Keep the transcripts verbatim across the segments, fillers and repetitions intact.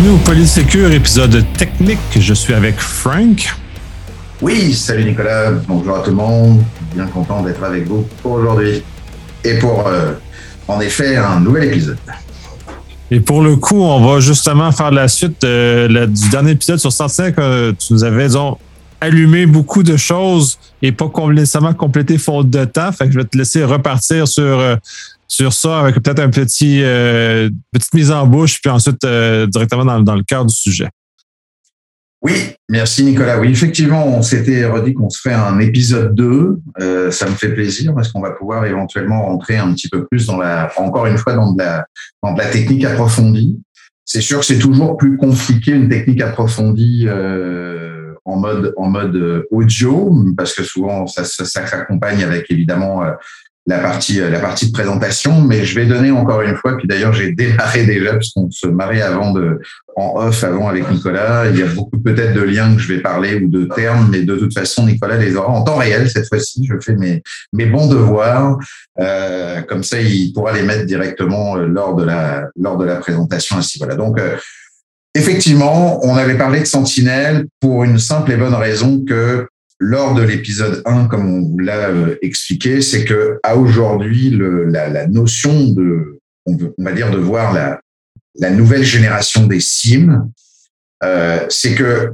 Bienvenue au Polysécure, épisode technique. Je suis avec Frank. Oui, salut Nicolas, bonjour à tout le monde. Bien content d'être avec vous pour aujourd'hui. Et pour, euh, en effet, un nouvel épisode. Et pour le coup, on va justement faire la suite euh, la, du dernier épisode sur Sentinelle que tu nous avais, disons, allumé beaucoup de choses et pas nécessairement complété faute de temps. Fait que je vais te laisser repartir sur... Euh, sur ça, avec peut-être un petit euh, petite mise en bouche, puis ensuite euh, directement dans, dans le cœur du sujet. Oui, merci Nicolas. Oui, effectivement, on s'était redit qu'on se ferait un épisode deux. Euh, ça me fait plaisir parce qu'on va pouvoir éventuellement rentrer un petit peu plus dans la, encore une fois, dans de la, dans de la technique approfondie. C'est sûr que c'est toujours plus compliqué une technique approfondie euh, en mode en mode audio parce que souvent ça, ça, ça s'accompagne avec évidemment euh, la partie la partie de présentation, mais je vais donner encore une fois, puis d'ailleurs j'ai démarré déjà puisqu'on se marrait avant de en off avant avec Nicolas, il y a beaucoup peut-être de liens que je vais parler ou de termes, mais de toute façon Nicolas les aura en temps réel cette fois-ci. Je fais mes mes bons devoirs, euh, comme ça il pourra les mettre directement lors de la lors de la présentation ainsi. Voilà. Donc euh, effectivement, on avait parlé de Sentinelle pour une simple et bonne raison que lors de l'épisode un, comme on vous l'a euh, expliqué, c'est que à aujourd'hui, le, la, la notion de, on, veut, on va dire, de voir la, la nouvelle génération des S I M, euh, c'est que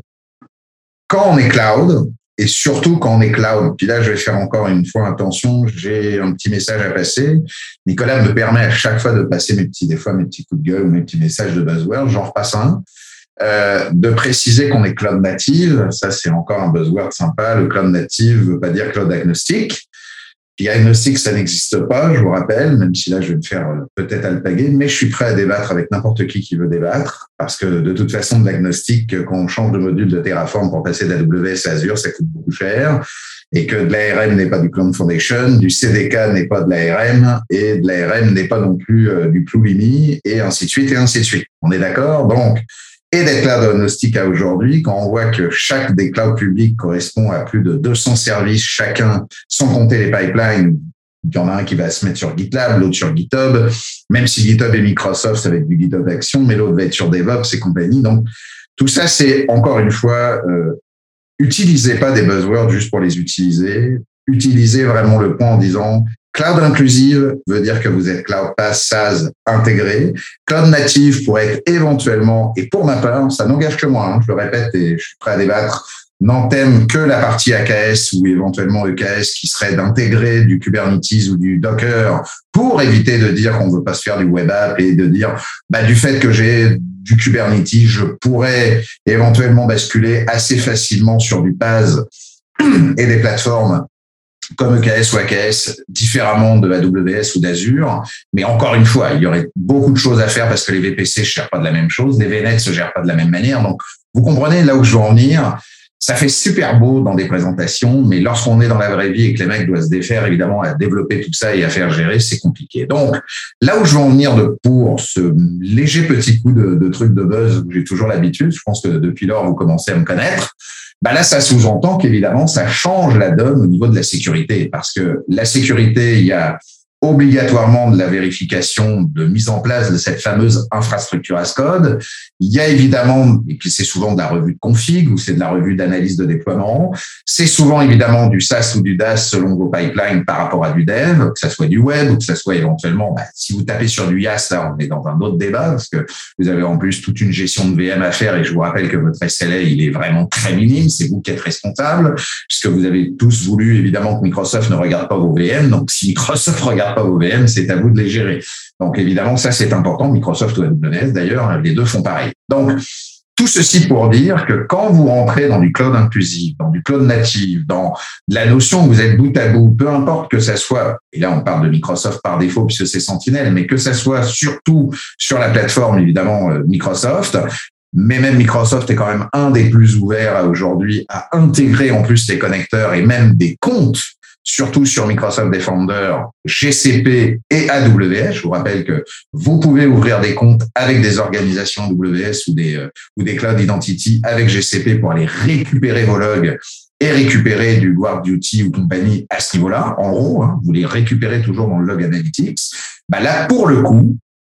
quand on est cloud, et surtout quand on est cloud, puis là, je vais faire encore une fois attention, j'ai un petit message à passer. Nicolas me permet à chaque fois de passer mes petits, des fois mes petits coups de gueule ou mes petits messages de buzzword, j'en repasse un. Euh, de préciser qu'on est cloud native, ça c'est encore un buzzword sympa. Le cloud native veut pas dire cloud agnostique. Puis agnostique, ça n'existe pas, je vous rappelle, même si là je vais me faire peut-être alpaguer, mais je suis prêt à débattre avec n'importe qui qui veut débattre, parce que de toute façon, de l'agnostique, quand on change de module de Terraform pour passer d'A W S à Azure, ça coûte beaucoup cher, et que de l'A R M n'est pas du Cloud Foundation, du C D K n'est pas de l'A R M, et de l'A R M n'est pas non plus euh, du Plurimi, et ainsi de suite, et ainsi de suite. On est d'accord? Donc, et des clouds agnostiques à aujourd'hui, quand on voit que chaque des clouds publics correspond à plus de deux cents services chacun, sans compter les pipelines, il y en a un qui va se mettre sur GitLab, l'autre sur GitHub, même si GitHub est Microsoft, ça va être du GitHub Action, mais l'autre va être sur DevOps et compagnie. Donc, tout ça, c'est encore une fois, euh, utilisez pas des buzzwords juste pour les utiliser, utilisez vraiment le point en disant cloud inclusive veut dire que vous êtes cloud pass SaaS intégré. Cloud native pourrait être éventuellement, et pour ma part, ça n'engage que moi, hein, je le répète et je suis prêt à débattre, n'entame que la partie A K S ou éventuellement E K S qui serait d'intégrer du Kubernetes ou du Docker pour éviter de dire qu'on ne veut pas se faire du web app et de dire, bah, du fait que j'ai du Kubernetes, je pourrais éventuellement basculer assez facilement sur du P A S et des plateformes comme E K S ou A K S, différemment de A W S ou d'Azure. Mais encore une fois, il y aurait beaucoup de choses à faire parce que les V P C ne gèrent pas de la même chose, les V N E T ne se gèrent pas de la même manière. Donc, vous comprenez là où je veux en venir. Ça fait super beau dans des présentations, mais lorsqu'on est dans la vraie vie et que les mecs doivent se défaire, évidemment, à développer tout ça et à faire gérer, c'est compliqué. Donc, là où je veux en venir de, pour ce léger petit coup de, de truc de buzz où j'ai toujours l'habitude, je pense que depuis lors, vous commencez à me connaître, bah là, ça sous-entend qu'évidemment, ça change la donne au niveau de la sécurité. Parce que la sécurité, il y a obligatoirement de la vérification de mise en place de cette fameuse infrastructure as code. Il y a évidemment, et puis c'est souvent de la revue de config ou c'est de la revue d'analyse de déploiement. C'est souvent évidemment du SaaS ou du DaaS selon vos pipelines par rapport à du dev, que ça soit du web ou que ça soit éventuellement, bah, si vous tapez sur du IaaS, là, on est dans un autre débat parce que vous avez en plus toute une gestion de V M à faire et je vous rappelle que votre S L A, il est vraiment très minime. C'est vous qui êtes responsable puisque vous avez tous voulu évidemment que Microsoft ne regarde pas vos V M. Donc, si Microsoft regarde pas vos V M, c'est à vous de les gérer. Donc, évidemment, ça, c'est important. Microsoft ou A W S, d'ailleurs, les deux font pareil. Donc, tout ceci pour dire que quand vous rentrez dans du cloud inclusif, dans du cloud native, dans la notion où vous êtes bout à bout, peu importe que ça soit, et là, on parle de Microsoft par défaut puisque c'est Sentinel, mais que ça soit surtout sur la plateforme, évidemment, Microsoft, mais même Microsoft est quand même un des plus ouverts à aujourd'hui à intégrer en plus les connecteurs et même des comptes surtout sur Microsoft Defender, G C P et A W S. Je vous rappelle que vous pouvez ouvrir des comptes avec des organisations A W S ou des, euh, ou des Cloud Identity avec G C P pour aller récupérer vos logs et récupérer du Guard Duty ou compagnie à ce niveau-là. En gros, hein, vous les récupérez toujours dans le Log Analytics. Bah là, pour le coup,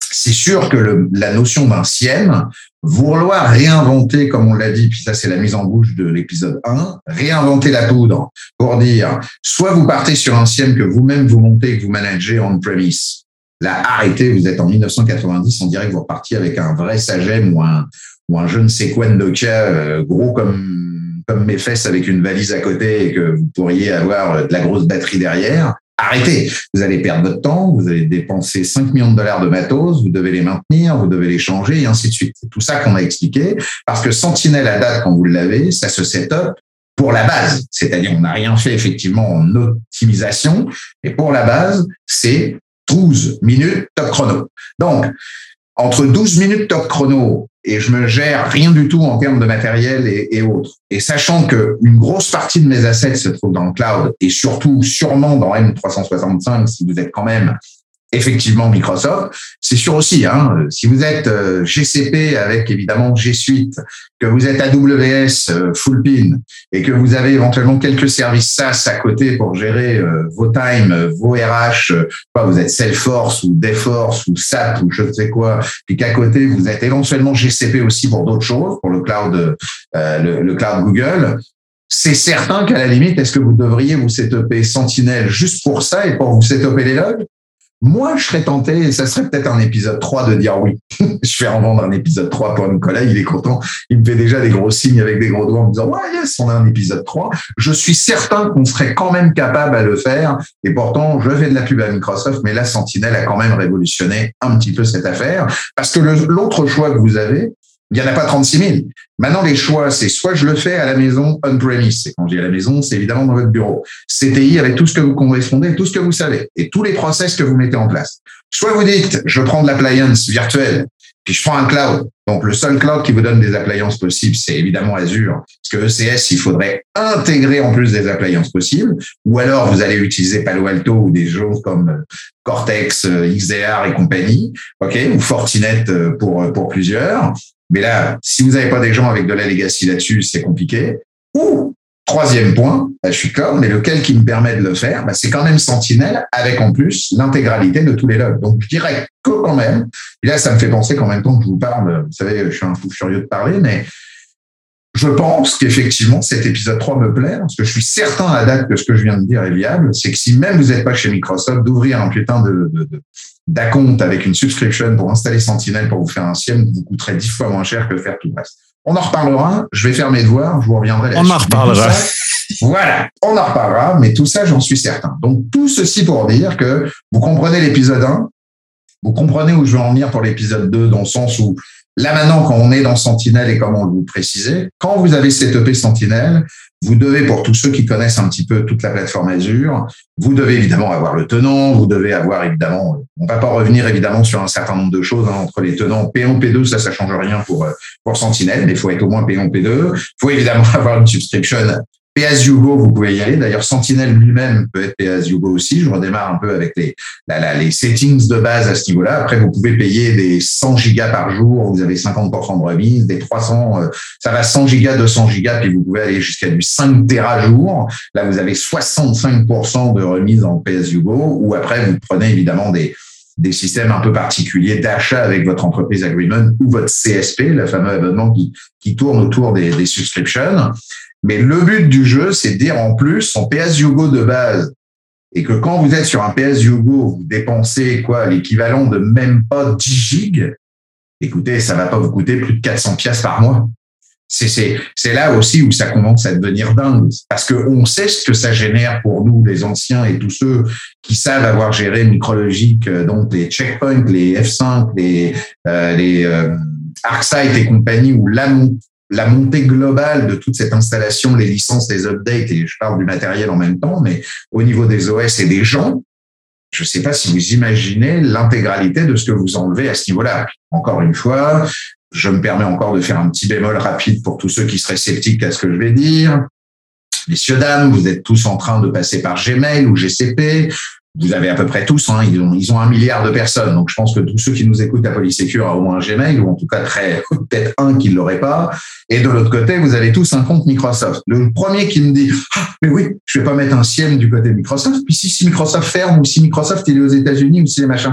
c'est sûr que le, la notion d'un S I E M, vouloir réinventer, comme on l'a dit, puis ça c'est la mise en bouche de l'épisode un, réinventer la poudre pour dire, soit vous partez sur un S I E M que vous-même vous montez et que vous managez on-premise. Là, arrêtez, vous êtes en mille neuf cent quatre-vingt-dix, on dirait que vous repartiez avec un vrai Sagem ou un, ou un je ne sais quoi de Nokia, euh, gros comme, comme mes fesses avec une valise à côté et que vous pourriez avoir de la grosse batterie derrière. Arrêtez, vous allez perdre votre temps, vous allez dépenser cinq millions de dollars de matos, vous devez les maintenir, vous devez les changer et ainsi de suite. C'est tout ça qu'on a expliqué parce que Sentinel à date, quand vous l'avez, ça se set up pour la base. C'est-à-dire, on n'a rien fait effectivement en optimisation, et pour la base, c'est douze minutes top chrono. Donc, entre douze minutes top chrono et je me gère rien du tout en termes de matériel et, et autres. Et sachant que une grosse partie de mes assets se trouve dans le cloud et surtout sûrement dans M trois cent soixante-cinq si vous êtes quand même effectivement Microsoft, c'est sûr aussi, hein, si vous êtes G C P avec évidemment G Suite, que vous êtes A W S full pin et que vous avez éventuellement quelques services SaaS à côté pour gérer vos times, vos R H, quoi, vous êtes Salesforce ou Dayforce ou S A P ou je ne sais quoi, puis qu'à côté vous êtes éventuellement G C P aussi pour d'autres choses, pour le cloud, euh, le, le cloud Google. C'est certain qu'à la limite, est-ce que vous devriez vous setuper Sentinel juste pour ça et pour vous setuper les logs? Moi, je serais tenté, et ça serait peut-être un épisode trois de dire oui. Je vais en vendre un épisode trois pour Nicolas, il est content. Il me fait déjà des gros signes avec des gros doigts en me disant « Ouais, yes, on a un épisode trois ». Je suis certain qu'on serait quand même capable à le faire. Et pourtant, je fais de la pub à Microsoft, mais là, Sentinel a quand même révolutionné un petit peu cette affaire. Parce que le, l'autre choix que vous avez, il n'y en a pas trente-six mille. Maintenant, les choix, c'est soit je le fais à la maison on-premise. Et quand je dis à la maison, c'est évidemment dans votre bureau. C T I avec tout ce que vous correspondez, tout ce que vous savez et tous les process que vous mettez en place. Soit vous dites, je prends de l'appliance virtuelle, puis je prends un cloud. Donc, le seul cloud qui vous donne des appliances possibles, c'est évidemment Azure. Parce que E C S, il faudrait intégrer en plus des appliances possibles. Ou alors, vous allez utiliser Palo Alto ou des choses comme Cortex, X D R et compagnie. OK? Ou Fortinet pour, pour plusieurs. Mais là, si vous n'avez pas des gens avec de la legacy là-dessus, c'est compliqué. Ou, troisième point, bah, je suis comme, mais lequel qui me permet de le faire, bah, c'est quand même Sentinel avec en plus l'intégralité de tous les logs. Donc, je dirais que quand même, et là, ça me fait penser qu'en même temps que je vous parle, vous savez, je suis un fou furieux de parler, mais je pense qu'effectivement, cet épisode trois me plaît, parce que je suis certain à date que ce que je viens de dire est viable, c'est que si même vous n'êtes pas chez Microsoft, d'ouvrir un putain de, de, de d'account avec une subscription pour installer Sentinel pour vous faire un S I E M vous coûterait dix fois moins cher que de faire tout le reste. On en reparlera. Je vais faire mes devoirs. Je vous reviendrai là-dessus. On en reparlera. Ça, voilà. On en reparlera. Mais tout ça, j'en suis certain. Donc, tout ceci pour dire que vous comprenez l'épisode un. Vous comprenez où je veux en venir pour l'épisode deux dans le sens où là, maintenant, quand on est dans Sentinel et comme on vous précisait, quand vous avez setupé Sentinel, vous devez, pour tous ceux qui connaissent un petit peu toute la plateforme Azure, vous devez évidemment avoir le tenant, vous devez avoir évidemment, on ne va pas revenir évidemment sur un certain nombre de choses hein, entre les tenants P un, P deux, ça, ça change rien pour, pour Sentinel, mais il faut être au moins P un, P deux. Il faut évidemment avoir une subscription P as you go, vous pouvez y aller. D'ailleurs, Sentinel lui-même peut être P as you go aussi. Je redémarre un peu avec les, la, la, les settings de base à ce niveau-là. Après, vous pouvez payer des cent gigas par jour. Vous avez cinquante pour cent de remise, des trois cents, euh, ça va cent gigas, deux cents gigas, puis vous pouvez aller jusqu'à du cinq téra jour. Là, vous avez soixante-cinq pour cent de remise en P as you go. Ou après, vous prenez évidemment des, des systèmes un peu particuliers d'achat avec votre entreprise agreement ou votre C S P, le fameux abonnement qui, qui tourne autour des, des subscriptions. Mais le but du jeu, c'est de dire en plus, en P as you go de base, et que quand vous êtes sur un P as you go, vous dépensez quoi, l'équivalent de même pas dix gigs, écoutez, ça va pas vous coûter plus de quatre cents piastres par mois. C'est, c'est, c'est là aussi où ça commence à devenir dingue. Parce que on sait ce que ça génère pour nous, les anciens et tous ceux qui savent avoir géré Micrologic, donc les checkpoints, les F cinq, les, euh, les euh, ArcSight et compagnie, où la montée la montée globale de toute cette installation, les licences, les updates, et je parle du matériel en même temps, mais au niveau des O S et des gens, je ne sais pas si vous imaginez l'intégralité de ce que vous enlevez à ce niveau-là. Encore une fois, je me permets encore de faire un petit bémol rapide pour tous ceux qui seraient sceptiques à ce que je vais dire. Messieurs, dames, vous êtes tous en train de passer par Gmail ou G C P. Vous avez à peu près tous, hein, ils ont, ils ont un milliard de personnes. Donc, je pense que tous ceux qui nous écoutent à Polysecure ont au moins un Gmail, ou en tout cas très, peut-être un qui ne l'aurait pas. Et de l'autre côté, vous avez tous un compte Microsoft. Le premier qui me dit, ah, mais oui, je vais pas mettre un S I E M du côté de Microsoft. Puis si, si Microsoft ferme, ou si Microsoft il est aux États-Unis, ou si les machins.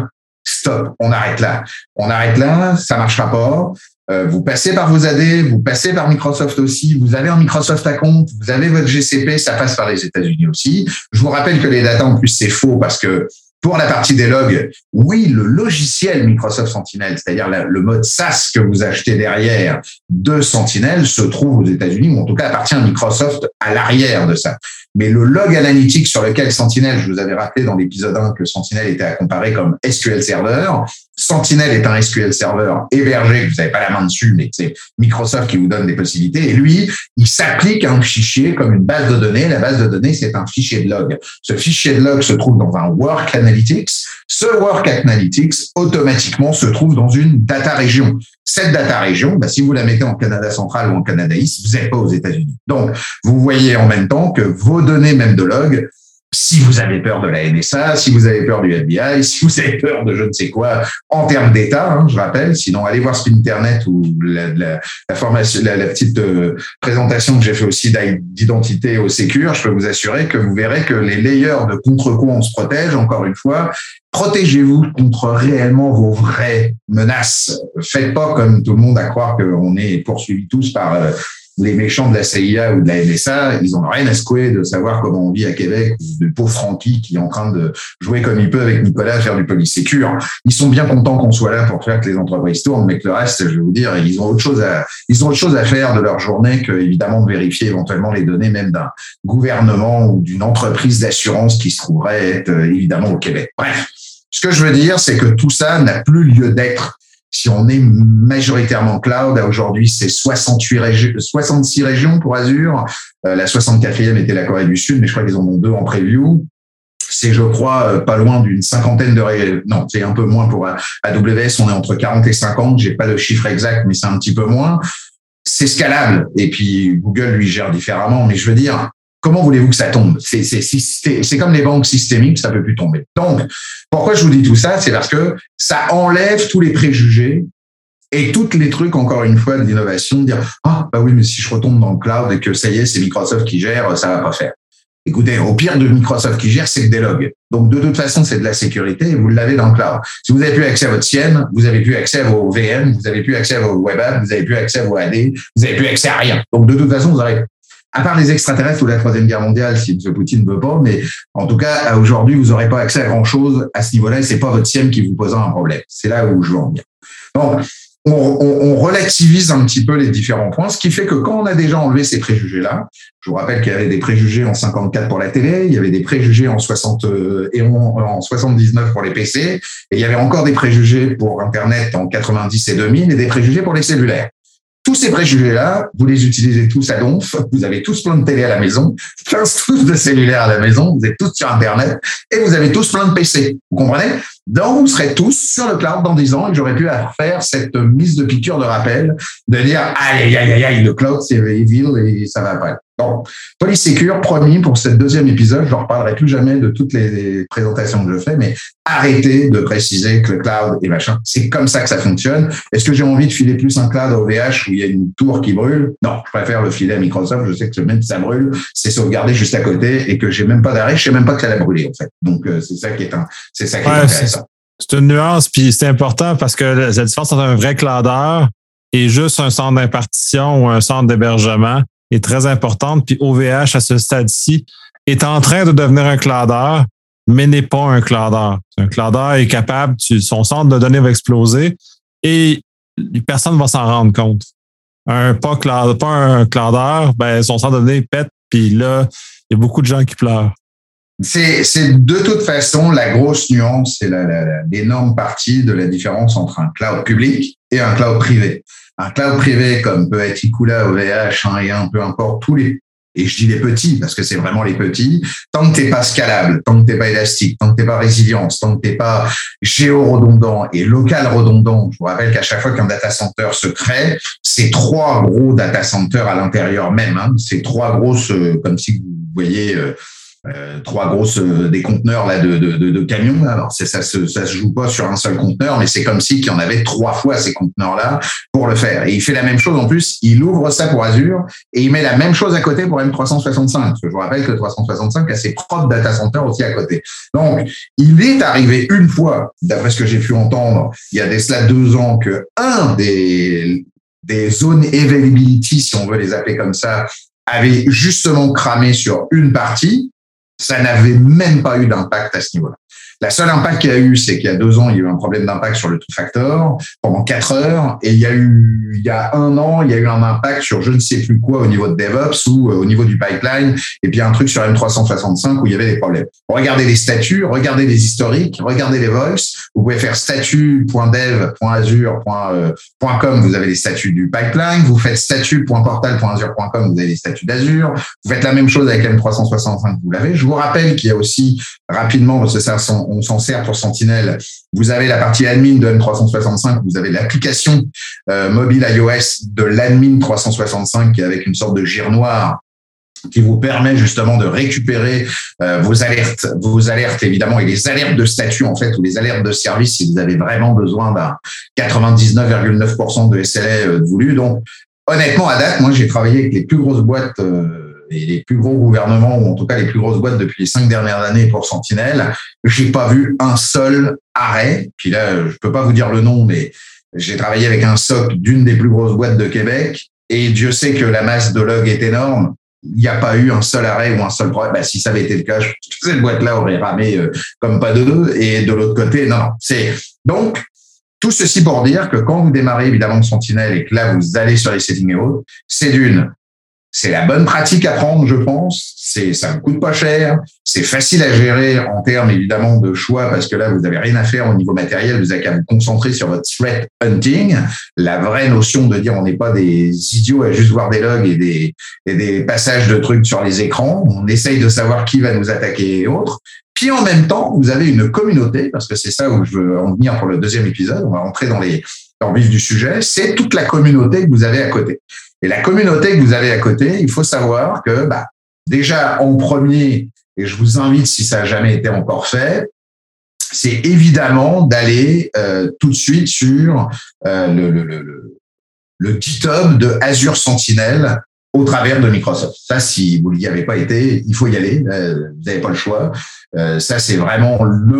stop, on arrête là. On arrête là, ça marchera pas. Euh, vous passez par vos A D, vous passez par Microsoft aussi, vous avez un Microsoft Account, vous avez votre G C P, ça passe par les États-Unis aussi. Je vous rappelle que les datas, en plus, c'est faux parce que pour la partie des logs, oui, le logiciel Microsoft Sentinel, c'est-à-dire la, le mode SaaS que vous achetez derrière de Sentinel, se trouve aux États-Unis, ou en tout cas appartient à Microsoft à l'arrière de ça. Mais le log analytique sur lequel Sentinel, je vous avais rappelé dans l'épisode un que Sentinel était à comparer comme S Q L Server. Sentinel est un S Q L Server hébergé, que vous n'avez pas la main dessus, mais c'est Microsoft qui vous donne des possibilités. Et lui, il s'applique à un fichier comme une base de données. La base de données, c'est un fichier de log. Ce fichier de log se trouve dans un Work Analytics. Ce Work Analytics, automatiquement, se trouve dans une data région. Cette data région, bah, si vous la mettez en Canada central ou en Canada East, vous n'êtes pas aux États-Unis. Donc, vous voyez en même temps que vos données, même de log, si vous avez peur de la N S A, si vous avez peur du F B I, si vous avez peur de je ne sais quoi en termes d'État, hein, je rappelle, sinon allez voir sur Internet ou la, la, la formation, la, la petite euh, présentation que j'ai fait aussi d'identité au Sécure, je peux vous assurer que vous verrez que les layers de contre quoi on se protège, encore une fois, protégez-vous contre réellement vos vraies menaces. Faites pas comme tout le monde à croire qu'on est poursuivis tous par euh, les méchants de la C I A ou de la N S A, ils ont rien à secouer de savoir comment on vit à Québec, ou de pauvre Francky qui est en train de jouer comme il peut avec Nicolas à faire du police sécure. Ils sont bien contents qu'on soit là pour faire que les entreprises tournent, mais que le reste, je vais vous dire, ils ont autre chose à, ils ont autre chose à faire de leur journée que, évidemment, de vérifier éventuellement les données même d'un gouvernement ou d'une entreprise d'assurance qui se trouverait être, évidemment, au Québec. Bref. Ce que je veux dire, c'est que tout ça n'a plus lieu d'être. Si on est majoritairement cloud, aujourd'hui, c'est soixante-huit régi- soixante-six régions pour Azure. Euh, la soixante-quatrième était la Corée du Sud, mais je crois qu'ils en ont deux en preview. C'est, je crois, pas loin d'une cinquantaine de régions. Non, c'est un peu moins pour A W S. On est entre quarante et cinquante. J'ai pas le chiffre exact, mais c'est un petit peu moins. C'est scalable. Et puis, Google lui gère différemment. Mais je veux dire, comment voulez-vous que ça tombe? C'est, c'est, c'est, c'est comme les banques systémiques, ça peut plus tomber. Donc, pourquoi je vous dis tout ça? C'est parce que ça enlève tous les préjugés et tous les trucs, encore une fois, d'innovation, de dire « Ah, bah oui, mais si je retombe dans le cloud et que ça y est, c'est Microsoft qui gère, ça va pas faire. » Écoutez, au pire de Microsoft qui gère, c'est le délog. Donc, de toute façon, c'est de la sécurité et vous l'avez dans le cloud. Si vous n'avez plus accès à votre S I E M, vous n'avez plus accès à vos V M, vous n'avez plus accès à vos web apps, vous n'avez plus accès à vos A D, vous n'avez plus accès à rien. Donc, de toute façon, vous aurez... À part les extraterrestres ou la Troisième Guerre mondiale, si M. Poutine ne veut pas, mais en tout cas, aujourd'hui, vous n'aurez pas accès à grand-chose à ce niveau-là et c'est pas votre S I E M qui vous posera un problème. C'est là où je veux en venir. Donc, on, on, on relativise un petit peu les différents points, ce qui fait que quand on a déjà enlevé ces préjugés-là, je vous rappelle qu'il y avait des préjugés en cinquante-quatre pour la télé, il y avait des préjugés en soixante et en soixante-dix-neuf pour les P C, et il y avait encore des préjugés pour Internet en quatre-vingt-dix et deux mille et des préjugés pour les cellulaires. Tous ces préjugés-là, vous les utilisez tous à donf, vous avez tous plein de télé à la maison, quinze tous de cellulaires à la maison, vous êtes tous sur Internet et vous avez tous plein de P C. Vous comprenez? Donc, vous serez tous sur le cloud dans dix ans et j'aurais pu faire cette mise de piqûre de rappel de dire « Aïe, aïe, aïe, aïe, le cloud, c'est evil et ça va pas. » Bon, Police Secure, promis, pour ce deuxième épisode, je ne reparlerai plus jamais de toutes les présentations que je fais, mais arrêtez de préciser que le cloud et machin. C'est comme ça que ça fonctionne. Est-ce que j'ai envie de filer plus un cloud à O V H où il y a une tour qui brûle? Non, je préfère le filer à Microsoft. Je sais que même si ça brûle, c'est sauvegardé juste à côté et que j'ai même pas d'arrêt. Je sais même pas que ça a brûlé, en fait. Donc, euh, c'est ça qui est un, c'est ça qui est ouais, intéressant. C'est une nuance, puis c'est important parce que la différence entre un vrai cloudeur et juste un centre d'impartition ou un centre d'hébergement est très importante. Puis O V H, à ce stade-ci, est en train de devenir un cloudeur, mais n'est pas un cloudeur. Un cloudeur est capable, tu, son centre de données va exploser et personne ne va s'en rendre compte. Un pas, cloud, pas un cloudeur, ben, son centre de données pète, puis là, il y a beaucoup de gens qui pleurent. C'est, c'est de toute façon la grosse nuance, c'est la, la, la, l'énorme partie de la différence entre un cloud public et un cloud privé. Un cloud privé comme peut être Ikula, O V H, hein, et un peu importe tous les, et je dis les petits parce que c'est vraiment les petits, tant que t'es pas scalable, tant que t'es pas élastique, tant que t'es pas résilient, tant que t'es pas géo-redondant et local redondant, je vous rappelle qu'à chaque fois qu'un data center se crée, c'est trois gros data centers à l'intérieur même, hein, c'est trois grosses, euh, comme si vous voyez, euh, Euh, trois grosses euh, des conteneurs là de, de, de, de camions. Là. Alors c'est, ça se ça se joue pas sur un seul conteneur, mais c'est comme si qu'il y en avait trois fois ces conteneurs là pour le faire. Et il fait la même chose en plus. Il ouvre ça pour Azure et il met la même chose à côté pour M trois cent soixante-cinq. Parce que je vous rappelle que trois cent soixante-cinq a ses propres data centers aussi à côté. Donc il est arrivé une fois, d'après ce que j'ai pu entendre, il y a des cela deux ans, que un des des zones availability, si on veut les appeler comme ça, avait justement cramé sur une partie. Ça n'avait même pas eu d'impact à ce niveau-là. La seule impact qu'il y a eu, c'est qu'il y a deux ans, il y a eu un problème d'impact sur le two-factor pendant quatre heures. Et il y a eu, il y a un an, il y a eu un impact sur je ne sais plus quoi au niveau de DevOps ou au niveau du pipeline. Et puis un truc sur M trois cent soixante-cinq où il y avait des problèmes. Regardez les statuts, regardez les historiques, regardez les voices. Vous pouvez faire statut point dev point azure point com, vous avez les statuts du pipeline. Vous faites statut point portal point azure point com, vous avez les statuts d'Azure. Vous faites la même chose avec M trois cent soixante-cinq, vous l'avez. Je vous rappelle qu'il y a aussi, rapidement, parce que ça, on s'en sert pour Sentinel, vous avez la partie admin de M trois cent soixante-cinq, vous avez l'application euh, mobile iOS de l'admin trois cent soixante-cinq qui est avec une sorte de gire noire qui vous permet justement de récupérer euh, vos alertes, vos alertes évidemment, et les alertes de statut en fait, ou les alertes de service si vous avez vraiment besoin d'un quatre-vingt-dix-neuf virgule neuf pour cent de S L A euh, voulu. Donc, honnêtement, à date, moi, j'ai travaillé avec les plus grosses boîtes euh, et les plus gros gouvernements, ou en tout cas les plus grosses boîtes depuis les cinq dernières années pour Sentinel. J'ai pas vu un seul arrêt. Puis là, je peux pas vous dire le nom, mais j'ai travaillé avec un S O C d'une des plus grosses boîtes de Québec, et Dieu sait que la masse de logs est énorme. Il n'y a pas eu un seul arrêt ou un seul problème. Bah, si ça avait été le cas, je, cette boîte-là aurait ramé euh, comme pas deux. Et de l'autre côté, non, non. C'est donc tout ceci pour dire que quand vous démarrez évidemment de Sentinel et que là vous allez sur les settings et autres, c'est d'une, c'est la bonne pratique à prendre, je pense. C'est, ça ne coûte pas cher. C'est facile à gérer en termes, évidemment, de choix parce que là, vous n'avez rien à faire au niveau matériel. Vous avez qu'à vous concentrer sur votre threat hunting. La vraie notion de dire on n'est pas des idiots à juste voir des logs et des, et des passages de trucs sur les écrans. On essaye de savoir qui va nous attaquer et autres. Puis en même temps, vous avez une communauté, parce que c'est ça où je veux en venir pour le deuxième épisode. On va rentrer dans les, dans le vif du sujet. C'est toute la communauté que vous avez à côté. Et la communauté que vous avez à côté, il faut savoir que, bah, déjà, en premier, et je vous invite, si ça n'a jamais été encore fait, c'est évidemment d'aller euh, tout de suite sur euh, le, le, le, le GitHub de Azure Sentinel au travers de Microsoft. Ça, si vous n'y avez pas été, il faut y aller. Euh, vous n'avez pas le choix. Euh, ça, c'est vraiment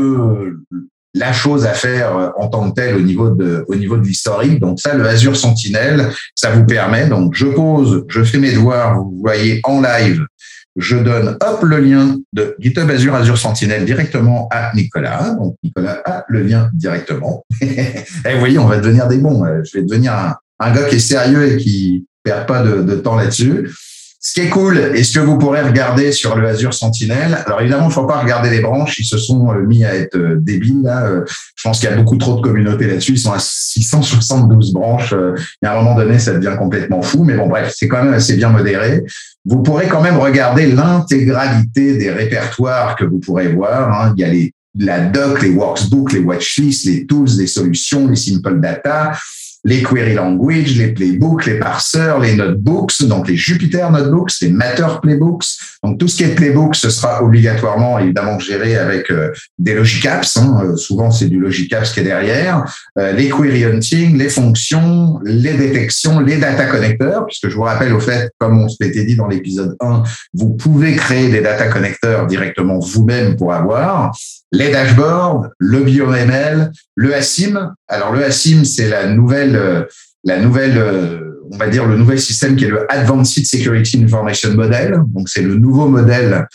le la chose à faire en tant que telle au niveau de au niveau de l'historique. Donc ça, le Azure Sentinel, ça vous permet. Donc je pose, je fais mes devoirs. Vous voyez en live. Je donne hop le lien de GitHub Azure Azure Sentinel directement à Nicolas. Donc Nicolas a le lien directement. Et vous voyez, on va devenir des bons. Je vais devenir un, un gars qui est sérieux et qui perd pas de, de temps là-dessus. Ce qui est cool, et ce que vous pourrez regarder sur le Azure Sentinel, alors évidemment, il ne faut pas regarder les branches, ils se sont mis à être débiles. Là. Je pense qu'il y a beaucoup trop de communautés là-dessus, ils sont à six cent soixante-douze branches. Et à un moment donné, ça devient complètement fou, mais bon, bref, c'est quand même assez bien modéré. Vous pourrez quand même regarder l'intégralité des répertoires que vous pourrez voir. Hein. Il y a les, la doc, les workbooks, les watchlists, les tools, les solutions, les simple data, les query language, les playbooks, les parseurs, les notebooks, donc les Jupyter notebooks, les Matter playbooks. Donc tout ce qui est playbook, ce sera obligatoirement évidemment géré avec euh, des logic apps. Hein. Euh, souvent c'est du logic apps qui est derrière. Euh, les query hunting, les fonctions, les détections, les data connecteurs, puisque je vous rappelle au fait, comme on s'était dit dans l'épisode un, vous pouvez créer des data connecteurs directement vous-même pour avoir les dashboards, le B O M L, le A S I M. Alors le A S I M, c'est la nouvelle, la nouvelle, on va dire le nouvel système qui est le Advanced Security Information Model. Donc c'est le nouveau modèle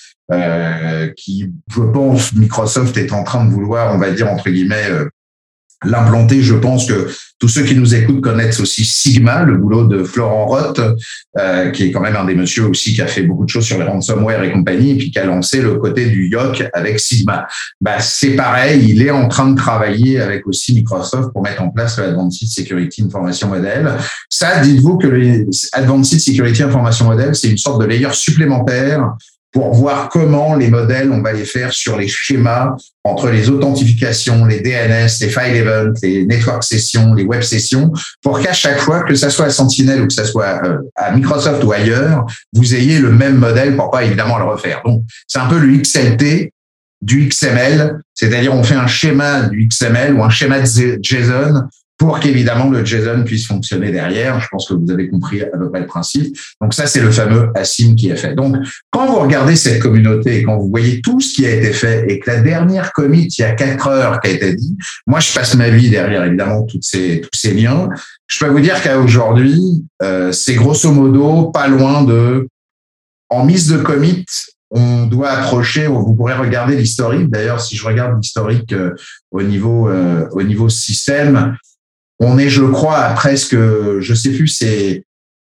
euh, qui, je pense, Microsoft est en train de vouloir, on va dire entre guillemets, euh, l'implanter. Je pense que tous ceux qui nous écoutent connaissent aussi Sigma, le boulot de Florent Roth, euh, qui est quand même un des messieurs aussi qui a fait beaucoup de choses sur les ransomware et compagnie, et puis qui a lancé le côté du Y O C avec Sigma. Bah, c'est pareil, il est en train de travailler avec aussi Microsoft pour mettre en place le Advanced Security Information Model. Ça, dites-vous que le Advanced Security Information Model, c'est une sorte de layer supplémentaire pour voir comment les modèles, on va les faire sur les schémas entre les authentifications, les D N S, les file events, les network sessions, les web sessions, pour qu'à chaque fois, que ça soit à Sentinel ou que ça soit à Microsoft ou ailleurs, vous ayez le même modèle pour pas évidemment le refaire. Donc, c'est un peu le X L T du X M L, c'est-à-dire on fait un schéma du X M L ou un schéma de JSON pour qu'évidemment le JSON puisse fonctionner derrière. Je pense que vous avez compris à peu près le principe. Donc ça, c'est le fameux A S I M qui est fait. Donc, quand vous regardez cette communauté et quand vous voyez tout ce qui a été fait et que la dernière commit, il y a quatre heures qui a été dit, moi, je passe ma vie derrière, évidemment, toutes ces, tous ces liens. Je peux vous dire qu'à aujourd'hui, euh, c'est grosso modo pas loin de, en mise de commit, on doit approcher, vous pourrez regarder l'historique. D'ailleurs, si je regarde l'historique euh, au niveau, euh, au niveau système, on est, je crois, à presque, je sais plus, c'est,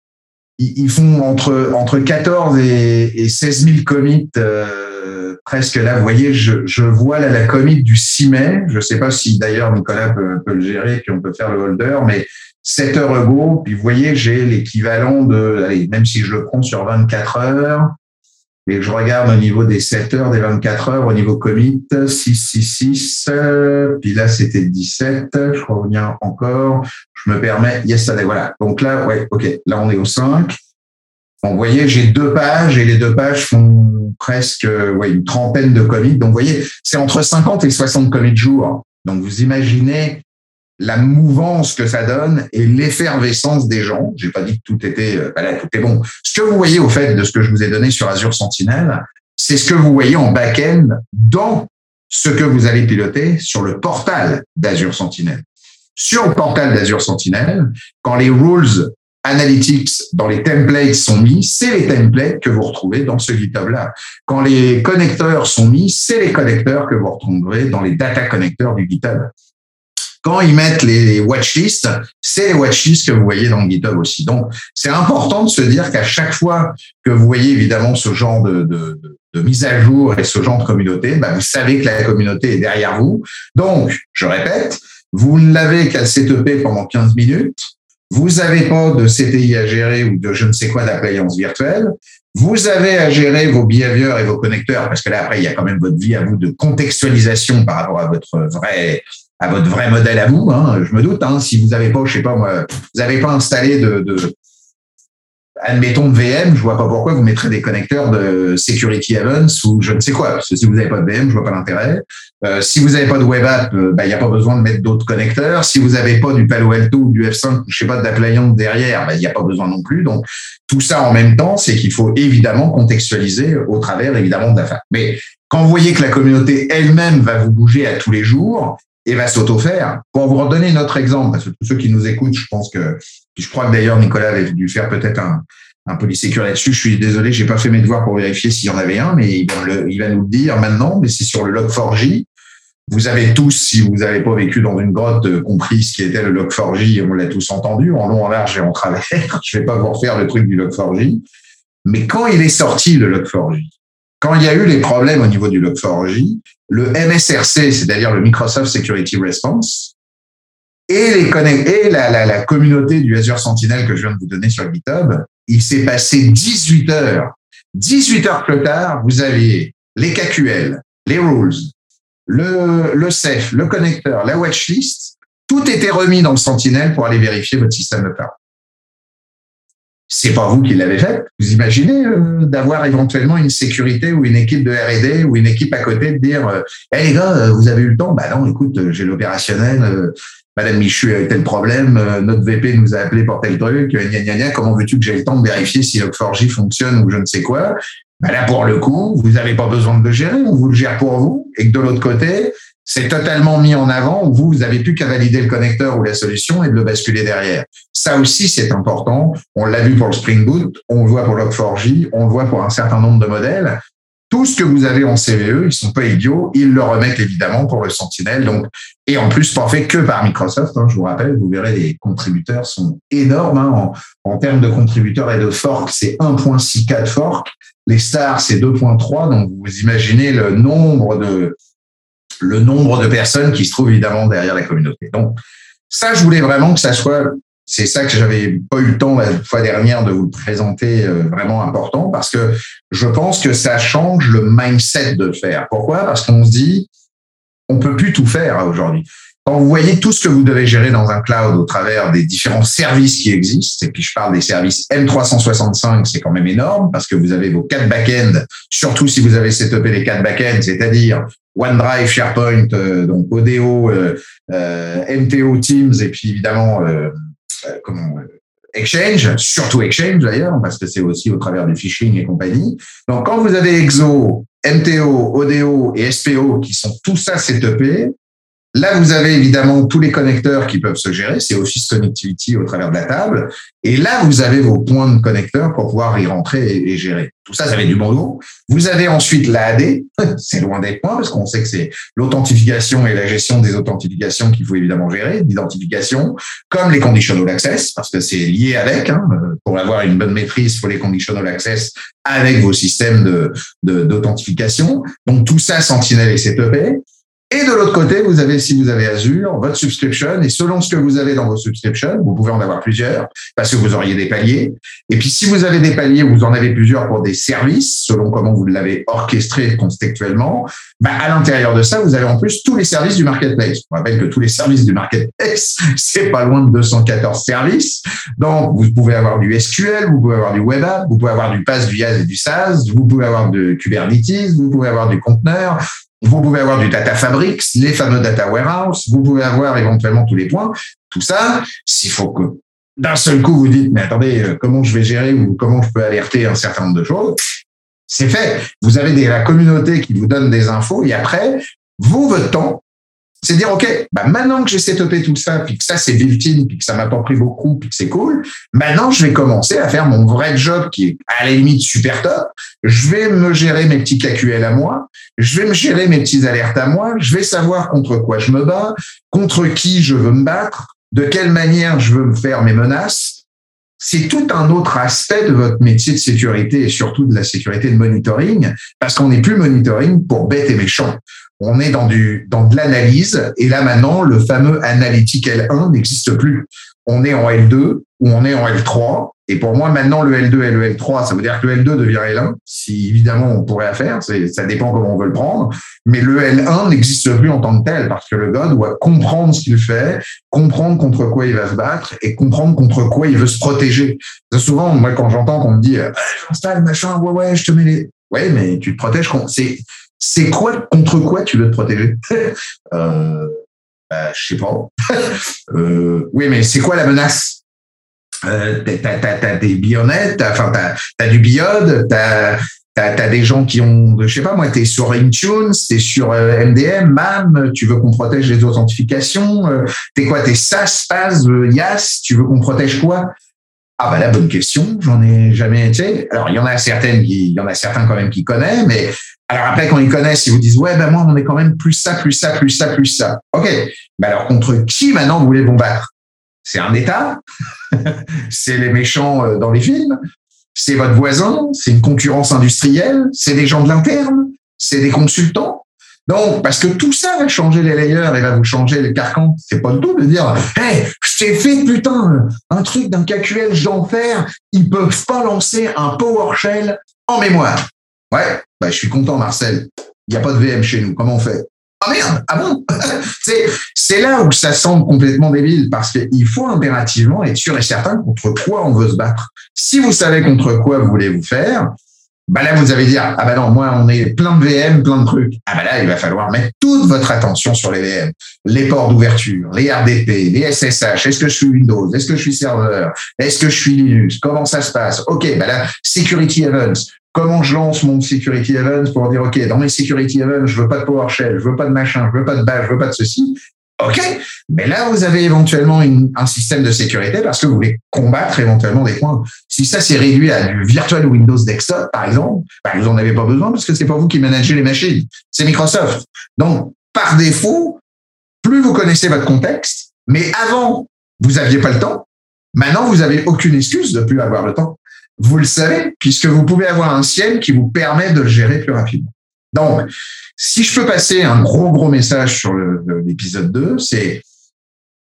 ils font entre, entre quatorze et, et seize mille commits, euh, presque là. Vous voyez, je, je vois là la commit du six mai. Je sais pas si d'ailleurs Nicolas peut, peut le gérer, puis on peut faire le holder, mais sept heures ago, puis vous voyez, j'ai l'équivalent de, allez, même si je le prends sur vingt-quatre heures, et que je regarde au niveau des sept heures, des vingt-quatre heures, au niveau commit, six, six, six, euh, puis là, c'était dix-sept, je reviens encore, je me permets, yes, ça, voilà. Donc là, ouais, ok, là, on est au cinq. Bon, vous voyez, j'ai deux pages, et les deux pages font presque, ouais, une trentaine de commits. Donc, vous voyez, c'est entre cinquante et soixante commits jour. Donc, vous imaginez la mouvance que ça donne et l'effervescence des gens. J'ai pas dit que tout était, euh, ben là, tout est bon. Ce que vous voyez au fait de ce que je vous ai donné sur Azure Sentinel, c'est ce que vous voyez en back-end dans ce que vous allez piloter sur le portal d'Azure Sentinel. Sur le portal d'Azure Sentinel, quand les rules analytics dans les templates sont mis, c'est les templates que vous retrouvez dans ce GitHub-là. Quand les connecteurs sont mis, c'est les connecteurs que vous retrouverez dans les data connecteurs du GitHub. Quand ils mettent les watchlists, c'est les watchlists que vous voyez dans le GitHub aussi. Donc, c'est important de se dire qu'à chaque fois que vous voyez évidemment ce genre de, de, de, de mise à jour et ce genre de communauté, bah, vous savez que la communauté est derrière vous. Donc, je répète, vous ne l'avez qu'à setuper pendant quinze minutes. Vous n'avez pas de C T I à gérer ou de je ne sais quoi d'appliance virtuelle. Vous avez à gérer vos behaviors et vos connecteurs parce que là, après, il y a quand même votre vie à vous de contextualisation par rapport à votre vrai à votre vrai modèle à vous, hein, je me doute, hein, si vous n'avez pas, je sais pas moi, vous n'avez pas installé de, de, admettons, de V M, je vois pas pourquoi vous mettrez des connecteurs de Security Events ou je ne sais quoi, parce que si vous n'avez pas de V M, je vois pas l'intérêt. Euh, si vous n'avez pas de web app, il bah, n'y a pas besoin de mettre d'autres connecteurs. Si vous n'avez pas du Palo Alto ou du F cinq, je sais pas, d'appliance derrière, il bah, n'y a pas besoin non plus. Donc, tout ça en même temps, c'est qu'il faut évidemment contextualiser au travers, évidemment, de la fac. Mais quand vous voyez que la communauté elle-même va vous bouger à tous les jours, et va s'auto-faire. Pour vous redonner notre exemple, parce que tous ceux qui nous écoutent, je pense que, je crois que d'ailleurs Nicolas avait dû faire peut-être un, un polysecure là-dessus. Je suis désolé, j'ai pas fait mes devoirs pour vérifier s'il y en avait un, mais il va, le, il va nous le dire maintenant. Mais c'est sur le log quatre j. Vous avez tous, si vous n'avez pas vécu dans une grotte, compris ce qui était le log quatre j. On l'a tous entendu en long, en large et en travers. Je vais pas vous refaire le truc du log quatre j. Mais quand il est sorti le log quatre j, quand il y a eu les problèmes au niveau du log quatre j, le M S R C, c'est-à-dire le Microsoft Security Response, et, les connect- et la, la, la communauté du Azure Sentinel que je viens de vous donner sur GitHub, il s'est passé dix-huit heures. dix-huit heures plus tard, vous aviez les K Q L, les rules, le, le C E F, le connecteur, la watchlist, tout était remis dans le Sentinel pour aller vérifier votre système de cloud. C'est pas vous qui l'avez fait. Vous imaginez euh, d'avoir éventuellement une sécurité ou une équipe de R et D ou une équipe à côté de dire euh, « Hey les gars, euh, vous avez eu le temps ?» Bah non, écoute, euh, j'ai l'opérationnel, euh, Madame Michu a eu tel problème, euh, notre V P nous a appelé pour tel truc, euh, gna gna gna, comment veux-tu que j'ai le temps de vérifier si log quatre j fonctionne ou je ne sais quoi? Bah là, pour le coup, vous n'avez pas besoin de le gérer, on vous le gère pour vous, et que de l'autre côté, c'est totalement mis en avant où vous, vous n'avez plus qu'à valider le connecteur ou la solution et de le basculer derrière. Ça aussi, c'est important. On l'a vu pour le Spring Boot, on le voit pour log quatre j, on le voit pour un certain nombre de modèles. Tout ce que vous avez en C V E, ils sont pas idiots, ils le remettent évidemment pour le Sentinel. Donc, et en plus, pas fait que par Microsoft. Hein, je vous rappelle, vous verrez, les contributeurs sont énormes. Hein, en, en termes de contributeurs et de fork, c'est un virgule six K de fork. Les stars, c'est deux virgule trois. Donc, vous imaginez le nombre de le nombre de personnes qui se trouvent évidemment derrière la communauté. Donc, ça, je voulais vraiment que ça soit c'est ça que j'avais pas eu le temps la fois dernière de vous le présenter, euh, vraiment important, parce que je pense que ça change le mindset de le faire. Pourquoi? Parce qu'on se dit, on peut plus tout faire aujourd'hui. Quand vous voyez tout ce que vous devez gérer dans un cloud au travers des différents services qui existent, et puis je parle des services M trois cent soixante-cinq, c'est quand même énorme parce que vous avez vos quatre back-ends, surtout si vous avez setupé les quatre back-ends, c'est-à-dire OneDrive, SharePoint, euh, donc O D O, euh, euh, M T O, Teams, et puis évidemment euh, euh, comment euh, Exchange, surtout Exchange d'ailleurs, parce que c'est aussi au travers du phishing et compagnie. Donc quand vous avez Exo, M T O, O D O et S P O qui sont tout ça setupés, là, vous avez évidemment tous les connecteurs qui peuvent se gérer. C'est Office Connectivity au travers de la table. Et là, vous avez vos points de connecteurs pour pouvoir y rentrer et, et gérer. Tout ça, ça fait du bon lot. Vous avez ensuite l'A A D. C'est loin des points parce qu'on sait que c'est l'authentification et la gestion des authentifications qu'il faut évidemment gérer, l'identification, comme les conditional access, parce que c'est lié avec. Hein. Pour avoir une bonne maîtrise, il faut les conditional access avec vos systèmes de, de, d'authentification. Donc, tout ça, Sentinel et C T P. Et de l'autre côté, vous avez, si vous avez Azure, votre subscription, et selon ce que vous avez dans vos subscriptions, vous pouvez en avoir plusieurs, parce que vous auriez des paliers. Et puis, si vous avez des paliers, vous en avez plusieurs pour des services, selon comment vous l'avez orchestré contextuellement, bah, à l'intérieur de ça, vous avez en plus tous les services du marketplace. Je rappelle que tous les services du marketplace, c'est pas loin de deux cent quatorze services. Donc, vous pouvez avoir du S Q L, vous pouvez avoir du web app, vous pouvez avoir du PaaS, du IaaS et du SaaS, vous pouvez avoir de Kubernetes, vous pouvez avoir du conteneur, vous pouvez avoir du Data Fabrics, les fameux Data Warehouse, vous pouvez avoir éventuellement tous les points. Tout ça, s'il faut que d'un seul coup vous dites, mais attendez, comment je vais gérer ou comment je peux alerter un certain nombre de choses, c'est fait. Vous avez des, la communauté qui vous donne des infos et après, vous, votre temps, c'est dire, OK, bah maintenant que j'ai setupé tout ça, puis que ça c'est built-in, puis que ça m'a pas pris beaucoup, puis que c'est cool, maintenant je vais commencer à faire mon vrai job qui est à la limite super top. Je vais me gérer mes petits K Q L à moi, je vais me gérer mes petites alertes à moi, je vais savoir contre quoi je me bats, contre qui je veux me battre, de quelle manière je veux me faire mes menaces. C'est tout un autre aspect de votre métier de sécurité et surtout de la sécurité de monitoring, parce qu'on n'est plus monitoring pour bêtes et méchants. On est dans du dans de l'analyse et là maintenant le fameux analytique L un n'existe plus. On est en L deux ou on est en L trois et pour moi maintenant le L deux et le L trois, ça veut dire que le L deux devient L un. Si évidemment on pourrait faire, c'est, ça dépend comment on veut le prendre, mais le L un n'existe plus en tant que tel parce que le gars doit comprendre ce qu'il fait, comprendre contre quoi il va se battre et comprendre contre quoi il veut se protéger. C'est souvent moi quand j'entends qu'on me dit ah, j'installe machin, ouais ouais je te mets les, ouais mais tu te protèges contre c'est C'est quoi, contre quoi tu veux te protéger? euh, bah, je sais pas. euh, oui, mais c'est quoi la menace? Euh, t'as, t'as, t'as des bionnettes, t'as, enfin, t'as, t'as du biode, t'as, t'as, t'as des gens qui ont, je sais pas moi, t'es sur Intune, t'es sur euh, M D M, M A M, tu veux qu'on protège les authentifications, euh, t'es quoi, t'es SaaS, PaaS, euh, IaaS, tu veux qu'on protège quoi? Ah bah la bonne question, j'en ai jamais été. Alors il y en a certaines qui, il y en a certains quand même qui connaissent, mais alors après quand ils connaissent, ils vous disent ouais ben moi on est quand même plus ça, plus ça, plus ça, plus ça. Ok. Mais alors contre qui maintenant vous voulez vous battre? C'est un État? C'est les méchants dans les films? C'est votre voisin? C'est une concurrence industrielle? C'est des gens de l'interne? C'est des consultants? Donc, parce que tout ça va changer les layers et va vous changer les carcans. C'est pas le tout de dire, hey, je t'ai fait, putain, un truc d'un K Q L d'enfer. Ils peuvent pas lancer un PowerShell en mémoire. Ouais, bah, je suis content, Marcel. Il n'y a pas de V M chez nous. Comment on fait? Ah merde, ah bon? c'est, c'est là où ça semble complètement débile parce qu'il faut impérativement être sûr et certain contre quoi on veut se battre. Si vous savez contre quoi vous voulez vous faire, bah là, vous allez dire, ah bah non, moi, on est plein de V M, plein de trucs. Ah bah là, il va falloir mettre toute votre attention sur les V M, les ports d'ouverture, les R D P, les S S H. Est-ce que je suis Windows? Est-ce que je suis serveur? Est-ce que je suis Linux? Comment ça se passe? OK, bah là, Security Events. Comment je lance mon Security Events pour dire, OK, dans mes Security Events, je veux pas de PowerShell, je veux pas de machin, je veux pas de bash, je veux pas de ceci. OK, mais là, vous avez éventuellement une, un système de sécurité parce que vous voulez combattre éventuellement des points. Si ça, c'est réduit à du Virtual Windows Desktop, par exemple, bah, vous en avez pas besoin parce que c'est pas vous qui managez les machines. C'est Microsoft. Donc, par défaut, plus vous connaissez votre contexte, mais avant, vous aviez pas le temps. Maintenant, vous avez aucune excuse de plus avoir le temps. Vous le savez, puisque vous pouvez avoir un ciel qui vous permet de le gérer plus rapidement. Donc, si je peux passer un gros, gros message sur le, le, l'épisode deux, c'est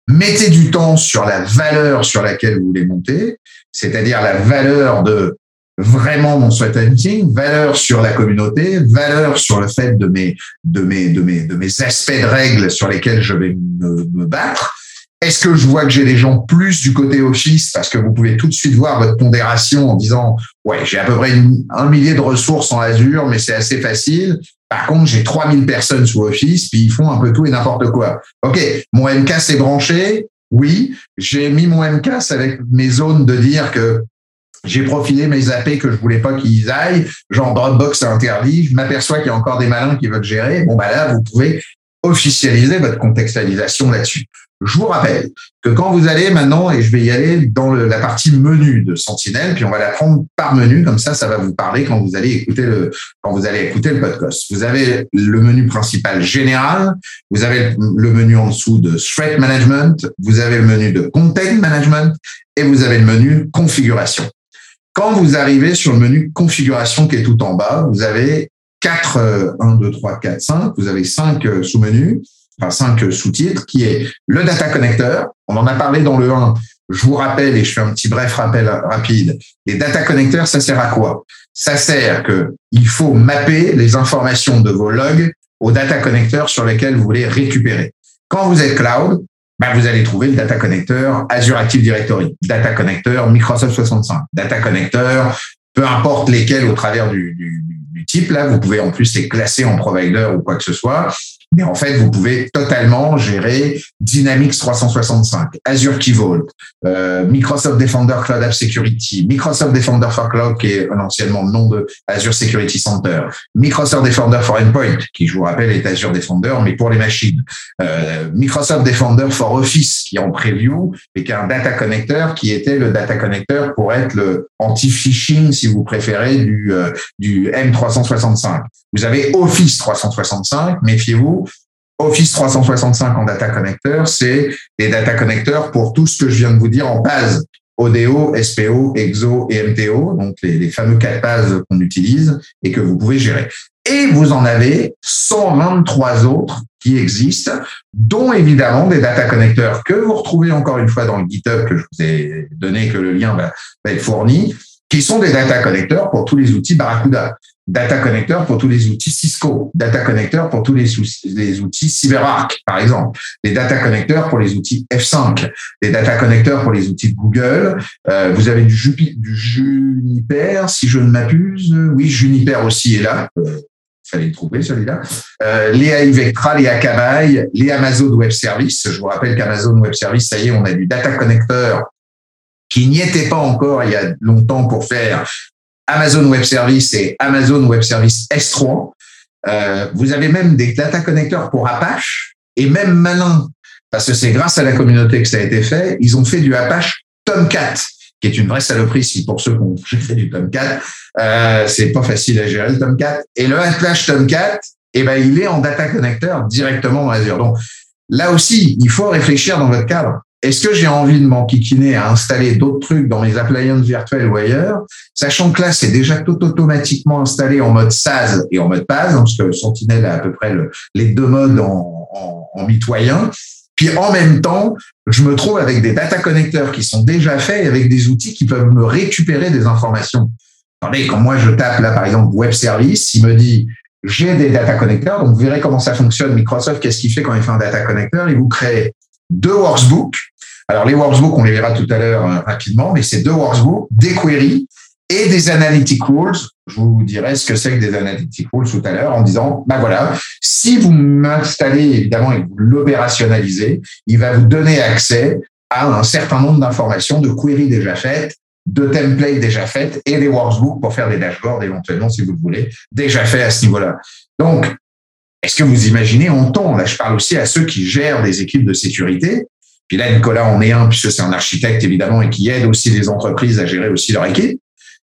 Mettez du temps sur la valeur sur laquelle vous voulez monter, c'est-à-dire la valeur de vraiment mon sweat hunting, valeur sur la communauté, valeur sur le fait de mes, de mes, de mes, de mes aspects de règles sur lesquels je vais me, me battre. Est-ce que je vois que j'ai des gens plus du côté Office parce que vous pouvez tout de suite voir votre pondération en disant ouais, j'ai à peu près une, un millier de ressources en Azure, mais c'est assez facile. Par contre, j'ai trois mille personnes sous Office, puis ils font un peu tout et n'importe quoi. OK, mon M K s'est branché. Oui, j'ai mis mon M K avec mes zones de dire que j'ai profilé mes A P que je voulais pas qu'ils aillent. Genre Dropbox c'est interdit. Je m'aperçois qu'il y a encore des malins qui veulent gérer. Bon, bah là, vous pouvez officialiser votre contextualisation là-dessus. Je vous rappelle que quand vous allez maintenant, et je vais y aller dans le, la partie menu de Sentinel, puis on va la prendre par menu, comme ça, ça va vous parler quand vous allez écouter le, quand vous allez écouter le podcast. Vous avez le menu principal général, vous avez le menu en dessous de Threat Management, vous avez le menu de Content Management et vous avez le menu configuration. Quand vous arrivez sur le menu configuration qui est tout en bas, vous avez quatre, un, deux, trois, quatre, cinq, vous avez cinq sous-menus. Enfin, cinq sous-titres, qui est le data connecteur. On en a parlé dans le un. Je vous rappelle, et je fais un petit bref rappel rapide. Les data connecteurs, ça sert à quoi? Ça sert que il faut mapper les informations de vos logs aux data connecteurs sur lesquels vous voulez récupérer. Quand vous êtes cloud, ben vous allez trouver le data connecteur Azure Active Directory, data connecteur Microsoft soixante-cinq, data connecteur, peu importe lesquels au travers du, du, du type. Là, vous pouvez en plus les classer en provider ou quoi que ce soit. Mais en fait, vous pouvez totalement gérer Dynamics trois cent soixante-cinq, Azure Key Vault, euh, Microsoft Defender Cloud App Security, Microsoft Defender for Cloud, qui est anciennement le nom de Azure Security Center, Microsoft Defender for Endpoint, qui, je vous rappelle, est Azure Defender, mais pour les machines, euh, Microsoft Defender for Office, qui est en preview, et qui est un data connecteur, qui était le data connecteur pour être le anti-phishing, si vous préférez, du, euh, du M trois cent soixante-cinq. Vous avez Office trois cent soixante-cinq, méfiez-vous. Office trois cent soixante-cinq en data connecteur, c'est des data connecteurs pour tout ce que je viens de vous dire en P A S. O D O, S P O, X O et M T O, donc les, les fameux quatre P A S qu'on utilise et que vous pouvez gérer. Et vous en avez cent vingt-trois autres qui existent, dont évidemment des data connecteurs que vous retrouvez encore une fois dans le GitHub que je vous ai donné, que le lien va, va être fourni, qui sont des data connecteurs pour tous les outils Barracuda. Data connecteur pour tous les outils Cisco, data connecteur pour tous les, les outils CyberArk, par exemple, des data connecteurs pour les outils F cinq, des data connecteurs pour les outils de Google. Euh, vous avez du, Jupi, du Juniper, si je ne m'abuse. Oui, Juniper aussi est là. Euh, fallait le trouver, celui-là. Euh, les A I Vectra, les Akamai, les Amazon Web Services. Je vous rappelle qu'Amazon Web Services, ça y est, on a du data connecteur qui n'y était pas encore il y a longtemps pour faire Amazon Web Services et Amazon Web Services S trois. Euh, vous avez même des data connecteurs pour Apache et même malin, parce que c'est grâce à la communauté que ça a été fait, ils ont fait du Apache Tomcat, qui est une vraie saloperie si pour ceux qui ont fait du Tomcat, euh, c'est pas facile à gérer le Tomcat. Et le Apache Tomcat, eh ben, il est en data connecteur directement dans Azure. Donc, là aussi, il faut réfléchir dans votre cadre. Est-ce que j'ai envie de m'enquiquiner à installer d'autres trucs dans mes appliances virtuelles ou ailleurs, sachant que là, c'est déjà tout automatiquement installé en mode S A S et en mode P A S, parce que Sentinel a à peu près le, les deux modes en, en, en mitoyen. Puis en même temps, je me trouve avec des data connecteurs qui sont déjà faits et avec des outils qui peuvent me récupérer des informations. Attendez, quand moi je tape là, par exemple, Web Service, il me dit j'ai des data connecteurs, donc vous verrez comment ça fonctionne. Microsoft, qu'est-ce qu'il fait quand il fait un data connecteur? Il vous crée deux workbooks. Alors, les workbooks, on les verra tout à l'heure euh, rapidement, mais c'est deux workbooks, des queries et des analytic rules. Je vous dirai ce que c'est que des analytic rules tout à l'heure en disant, ben voilà, si vous m'installez évidemment et que vous l'opérationnalisez, il va vous donner accès à un certain nombre d'informations, de queries déjà faites, de templates déjà faites et des workbooks pour faire des dashboards éventuellement, si vous le voulez, déjà faits à ce niveau-là. Donc, est-ce que vous imaginez en temps, là je parle aussi à ceux qui gèrent des équipes de sécurité. Puis là, Nicolas en est un, puisque c'est un architecte, évidemment, et qui aide aussi les entreprises à gérer aussi leur équipe.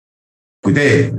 Écoutez,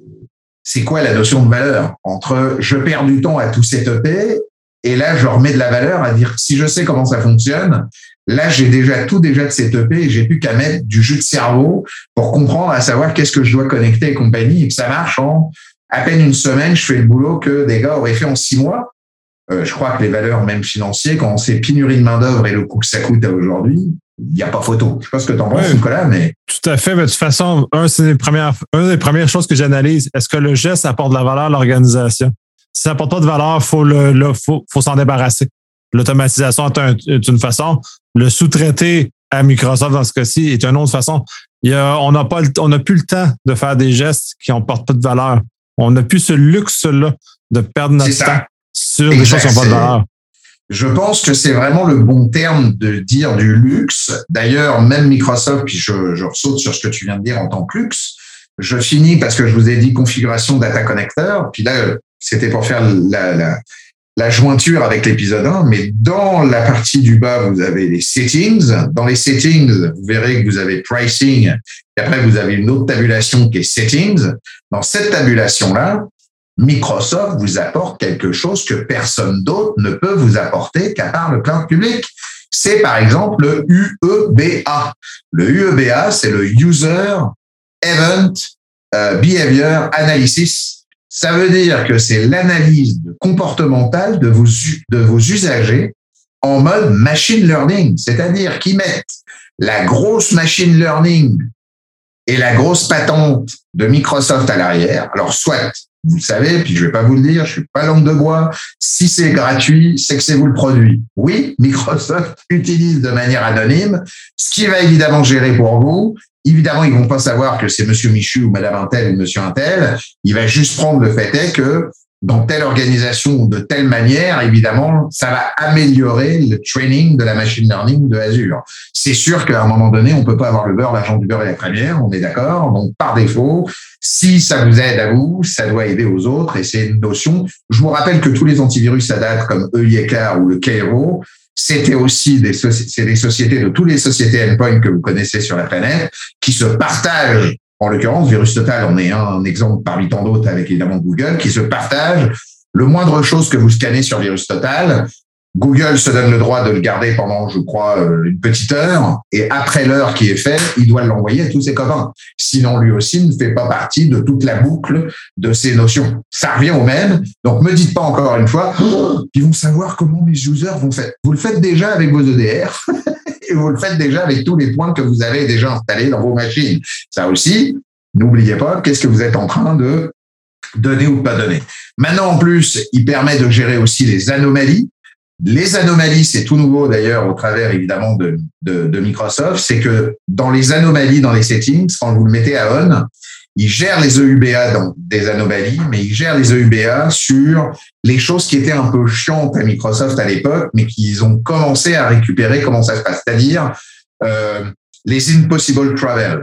c'est quoi la notion de valeur entre je perds du temps à tout setuper et là, je remets de la valeur à dire si je sais comment ça fonctionne, là, j'ai déjà tout déjà de setuper et j'ai plus qu'à mettre du jus de cerveau pour comprendre, à savoir qu'est-ce que je dois connecter et compagnie et que ça marche en à peine une semaine, je fais le boulot que des gars auraient fait en six mois. Euh, je crois que les valeurs même financières, quand on sait pénurie de main-d'œuvre et le coût que ça coûte à aujourd'hui, il n'y a pas photo. Je sais pas ce que tu en penses, oui, Nicolas, mais. Tout à fait. Mais de toute façon, un, c'est les premières, une des premières choses que j'analyse. Est-ce que le geste apporte de la valeur à l'organisation? Si ça n'apporte pas de valeur, faut le, le, faut, faut s'en débarrasser. L'automatisation est, un, est une façon. Le sous-traiter à Microsoft dans ce cas-ci est une autre façon. Il y a, on n'a pas, on n'a plus le temps de faire des gestes qui n'apportent pas de valeur. On n'a plus ce luxe-là de perdre notre temps sur des choses qui n'ont pas de valeur. Je pense que c'est vraiment le bon terme de dire du luxe. D'ailleurs, même Microsoft, puis je, je ressaute sur ce que tu viens de dire en tant que luxe. Je finis parce que je vous ai dit configuration data connector. Puis là, c'était pour faire la, la, la jointure avec l'épisode un. Mais dans la partie du bas, vous avez les settings. Dans les settings, vous verrez que vous avez pricing. Et après, vous avez une autre tabulation qui est settings. Dans cette tabulation-là, Microsoft vous apporte quelque chose que personne d'autre ne peut vous apporter qu'à part le cloud public. C'est par exemple le U E B A. Le U E B A, c'est le User Event euh, Behavior Analysis. Ça veut dire que c'est l'analyse comportementale de vos, de vos usagers en mode machine learning. C'est-à-dire qu'ils mettent la grosse machine learning et la grosse patente de Microsoft à l'arrière. Alors, soit vous le savez, puis je vais pas vous le dire, je suis pas langue de bois. Si c'est gratuit, c'est que c'est vous le produit. Oui, Microsoft utilise de manière anonyme ce qui va évidemment gérer pour vous. Évidemment, ils vont pas savoir que c'est Monsieur Michu ou Madame Untel ou Monsieur Untel. Il va juste prendre le fait est que dans telle organisation ou de telle manière, évidemment, ça va améliorer le training de la machine learning de Azure. C'est sûr qu'à un moment donné, on peut pas avoir le beurre, l'argent du beurre et la crémière, on est d'accord. Donc, par défaut, si ça vous aide à vous, ça doit aider aux autres et c'est une notion. Je vous rappelle que tous les antivirus à date comme E I E C A ou le Cairo, c'était aussi des, soci- c'est des sociétés de toutes les sociétés endpoint que vous connaissez sur la planète qui se partagent. En l'occurrence, VirusTotal en est un exemple parmi tant d'autres avec évidemment Google qui se partagent. Le moindre chose que vous scannez sur VirusTotal, Google se donne le droit de le garder pendant, je crois, une petite heure. Et après l'heure qui est faite, il doit l'envoyer à tous ses copains. Sinon, lui aussi ne fait pas partie de toute la boucle de ces notions. Ça revient au même. Donc, me dites pas encore une fois, oh, ils vont savoir comment mes users vont faire. Vous le faites déjà avec vos E D R. Et vous le faites déjà avec tous les points que vous avez déjà installés dans vos machines. Ça aussi, n'oubliez pas, qu'est-ce que vous êtes en train de donner ou pas donner. Maintenant, en plus, il permet de gérer aussi les anomalies. Les anomalies, c'est tout nouveau d'ailleurs au travers évidemment de, de, de Microsoft, c'est que dans les anomalies, dans les settings, quand vous le mettez à on, il gère les E U B A dans des anomalies, mais il gère les E U B A sur les choses qui étaient un peu chiantes à Microsoft à l'époque, mais qu'ils ont commencé à récupérer comment ça se passe. C'est-à-dire euh, les impossible travel,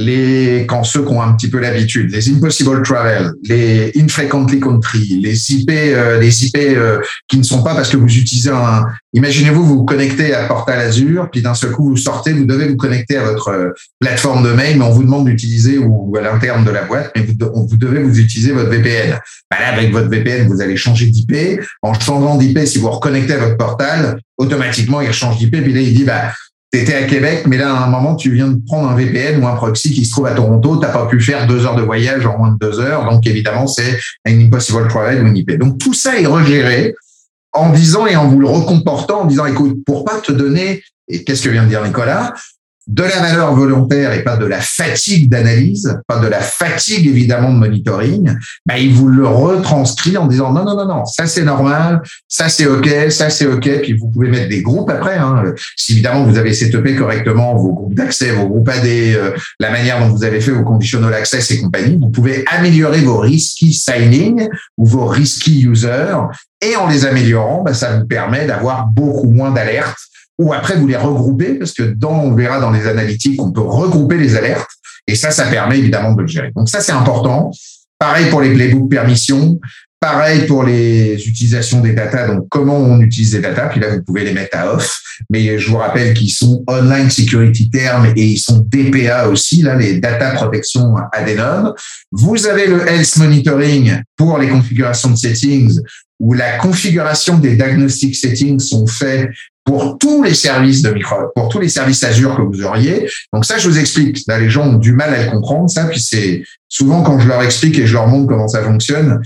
les quand ceux qui ont un petit peu l'habitude, les impossible travel, les infrequently country, les I P, euh, les I P euh, qui ne sont pas parce que vous utilisez un. Imaginez-vous, vous vous connectez à Portal Azure, puis d'un seul coup vous sortez, vous devez vous connecter à votre euh, plateforme de mail, mais on vous demande d'utiliser ou, ou à l'interne de la boîte, mais vous, on, vous devez vous utiliser votre V P N. Ben là, avec votre V P N, vous allez changer d'I P. En changeant d'I P, si vous reconnectez à votre portal, automatiquement il change d'I P, puis là il dit bah t'étais à Québec, mais là, à un moment, tu viens de prendre un V P N ou un proxy qui se trouve à Toronto, t'as pas pu faire deux heures de voyage en moins de deux heures, donc évidemment, c'est un impossible travel ou une I P. Donc, tout ça est regéré en disant et en vous le recomportant, en disant, écoute, pour pas te donner, et qu'est-ce que vient de dire Nicolas, de la valeur volontaire et pas de la fatigue d'analyse, pas de la fatigue évidemment de monitoring, ben il vous le retranscrit en disant non non non non, ça c'est normal, ça c'est ok, ça c'est ok, puis vous pouvez mettre des groupes après. Hein. Si évidemment vous avez setupé correctement vos groupes d'accès, vos groupes A D, euh, la manière dont vous avez fait vos conditional access et compagnie, vous pouvez améliorer vos risky signing ou vos risky users et en les améliorant, ben, ça vous permet d'avoir beaucoup moins d'alertes. Ou après, vous les regroupez, parce que dans, on verra dans les analytiques, on peut regrouper les alertes, et ça, ça permet évidemment de le gérer. Donc ça, c'est important. Pareil pour les playbook permissions, pareil pour les utilisations des data, donc comment on utilise les data, puis là, vous pouvez les mettre à off, mais je vous rappelle qu'ils sont online security term et ils sont D P A aussi, là, les data protection addendum. Vous avez le health monitoring pour les configurations de settings, où la configuration des diagnostic settings sont faits pour tous les services de micro, pour tous les services Azure que vous auriez. Donc ça, je vous explique. Là, les gens ont du mal à le comprendre, ça. Puis c'est souvent quand je leur explique et je leur montre comment ça fonctionne,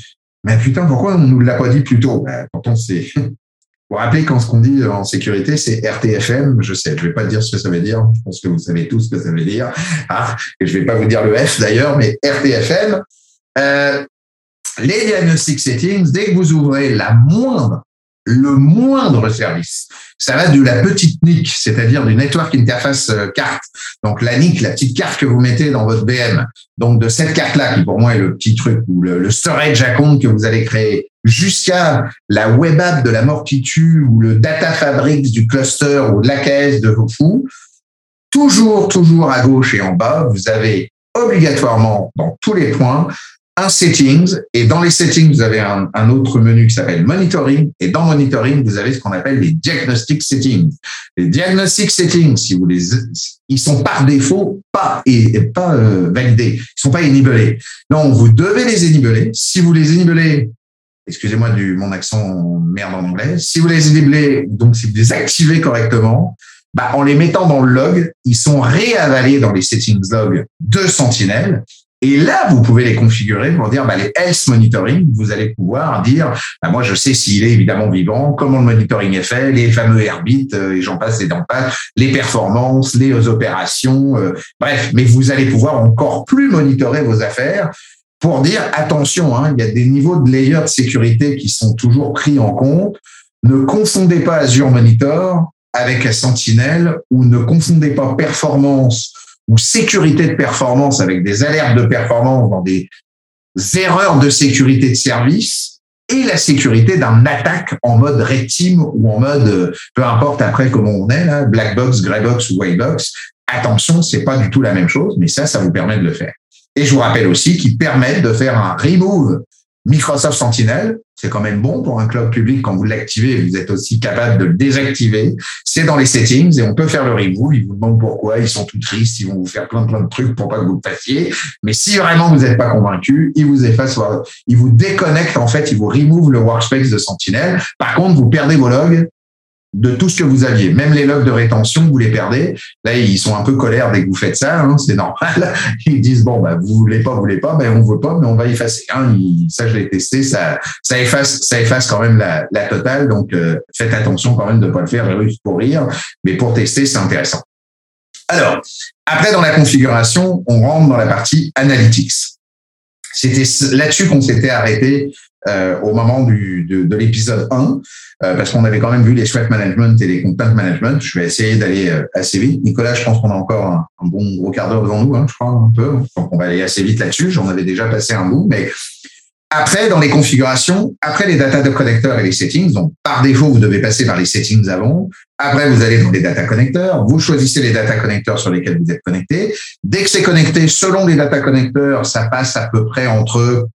Mais putain, pourquoi on nous l'a pas dit plus tôt? Ben, pourtant, c'est... Vous vous rappelez quand ce qu'on dit en sécurité, c'est R T F M. Je sais, je vais pas dire ce que ça veut dire. Je pense que vous savez tous ce que ça veut dire. Ah, et je vais pas vous dire le F d'ailleurs, mais R T F M. Euh, les diagnostic settings, dès que vous ouvrez la moindre, le moindre service, ça va de la petite N I C, c'est-à-dire du Network Interface Carte. Donc la N I C, la petite carte que vous mettez dans votre V M. Donc de cette carte-là, qui pour moi est le petit truc, ou le, le storage account que vous allez créer, jusqu'à la web app de la mort qui tue, ou le data fabric du cluster, ou de l'A K S de vos fous, toujours, toujours à gauche et en bas, vous avez obligatoirement, dans tous les points, un settings, et dans les settings, vous avez un, un autre menu qui s'appelle monitoring, et dans monitoring, vous avez ce qu'on appelle les diagnostic settings. Les diagnostic settings, si vous les, ils sont par défaut pas et, et pas euh, validés, ils sont pas énibelés. Non, vous devez les énibeler. Si vous les énibelez, excusez-moi du mon accent merde en anglais, si vous les énibelez, donc si vous les activez correctement, bah, en les mettant dans le log, ils sont réavalés dans les settings log de Sentinel. Et là, vous pouvez les configurer pour dire, bah, les health monitoring, vous allez pouvoir dire, bah, moi, je sais s'il est évidemment vivant, comment le monitoring est fait, les fameux Airbits, euh, et j'en passe et j'en passe, les performances, les opérations, euh, bref. Mais vous allez pouvoir encore plus monitorer vos affaires pour dire, attention, hein, il y a des niveaux de layer de sécurité qui sont toujours pris en compte. Ne confondez pas Azure Monitor avec Sentinel, ou ne confondez pas performance ou sécurité de performance avec des alertes de performance dans des erreurs de sécurité de service et la sécurité d'un attaque en mode red team ou en mode, peu importe après comment on est, là, black box, grey box ou white box. Attention, c'est pas du tout la même chose, mais ça, ça vous permet de le faire. Et je vous rappelle aussi qu'ils permettent de faire un remove Microsoft Sentinel. C'est quand même bon pour un cloud public. Quand vous l'activez, vous êtes aussi capable de le désactiver. C'est dans les settings et on peut faire le remove. Ils vous demandent pourquoi. Ils sont tout tristes. Ils vont vous faire plein, plein de trucs pour pas que vous le fassiez. Mais si vraiment vous n'êtes pas convaincu, ils vous effacent, ils vous déconnectent. En fait, ils vous remove le workspace de Sentinel. Par contre, vous perdez vos logs de tout ce que vous aviez. Même les logs de rétention, vous les perdez. Là, ils sont un peu colères dès que vous faites ça, hein, c'est normal. Ils disent, bon, bah, vous voulez pas, vous voulez pas, ben, on veut pas, mais on va effacer. Hein. Ils, ça, je l'ai testé, ça, ça efface, ça efface quand même la, la totale. Donc, euh, faites attention quand même de ne pas le faire juste pour rire, mais pour tester, c'est intéressant. Alors, après, dans la configuration, on rentre dans la partie analytics. C'était là-dessus qu'on s'était arrêté euh, au moment du, de, de l'épisode un, euh, parce qu'on avait quand même vu les threat management et les content management. Je vais essayer d'aller euh, assez vite. Nicolas, je pense qu'on a encore un, un bon gros quart d'heure devant nous, hein, je crois, un peu. Donc, on va aller assez vite là-dessus. J'en avais déjà passé un bout, mais après, dans les configurations, après les data connecteurs et les settings, donc par défaut, vous devez passer par les settings avant. Après, vous allez dans les data connecteurs. Vous choisissez les data connecteurs sur lesquels vous êtes connecté. Dès que c'est connecté, selon les data connecteurs, ça passe à peu près entre,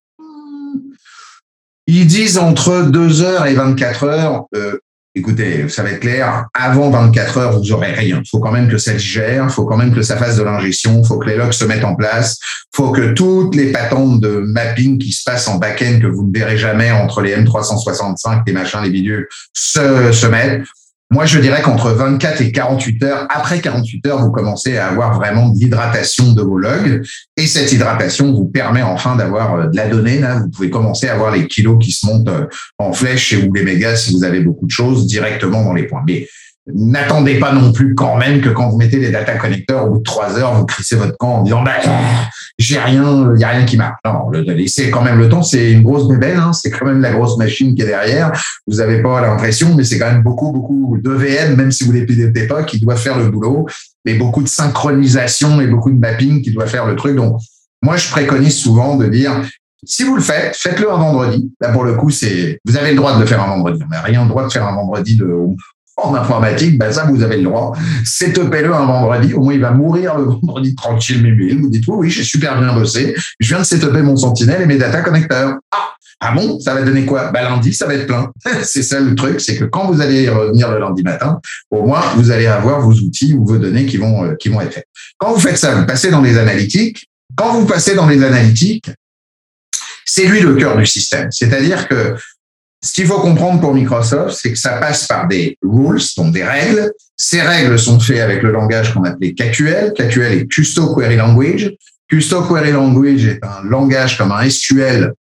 ils disent entre deux heures et vingt-quatre heures. Euh, écoutez, ça va être clair. Avant vingt-quatre heures, vous aurez rien. Il faut quand même que ça digère. Il faut quand même que ça fasse de l'ingestion. Il faut que les logs se mettent en place. Il faut que toutes les patentes de mapping qui se passent en back-end que vous ne verrez jamais entre les M trois cent soixante-cinq, les machins, les bidules, se, se mettent. Moi, je dirais qu'entre vingt-quatre et quarante-huit heures, après quarante-huit heures, vous commencez à avoir vraiment de l'hydratation de vos logs. Et cette hydratation vous permet enfin d'avoir de la donnée. Là, vous pouvez commencer à avoir les kilos qui se montent en flèche ou les mégas si vous avez beaucoup de choses directement dans les points. Mais n'attendez pas non plus quand même que quand vous mettez les data connecteurs, au bout de trois heures, vous crissez votre camp en disant bah, j'ai rien, il y a rien qui marche. Non, le, laissez quand même le temps. C'est une grosse bébelle, hein, c'est quand même la grosse machine qui est derrière. Vous n'avez pas l'impression, mais c'est quand même beaucoup, beaucoup de V M, même si vous les pilotez pas, qui doit faire le boulot. Et beaucoup de synchronisation et beaucoup de mapping qui doit faire le truc. Donc, moi, je préconise souvent de dire, si vous le faites, faites-le un vendredi. Là, pour le coup, c'est, vous avez le droit de le faire un vendredi. On n'a rien le droit de faire un vendredi de, en informatique, ben ça, vous avez le droit. Setupez-le un vendredi. Au moins, il va mourir le vendredi tranquille, mais vous dites, oui, oui, j'ai super bien bossé. Je viens de setuper mon Sentinel et mes data connecteurs. Ah, ah bon, ça va donner quoi? Ben, lundi, ça va être plein. C'est ça le truc, c'est que quand vous allez revenir le lundi matin, au moins, vous allez avoir vos outils ou vos données qui vont, euh, qui vont être faites. Quand vous faites ça, vous passez dans les analytiques. Quand vous passez dans les analytiques, c'est lui le cœur du système. C'est-à-dire que ce qu'il faut comprendre pour Microsoft, c'est que ça passe par des rules, donc des règles. Ces règles sont faites avec le langage qu'on appelait K Q L. K Q L est Custo Query Language. Custo Query Language est un langage comme un S Q L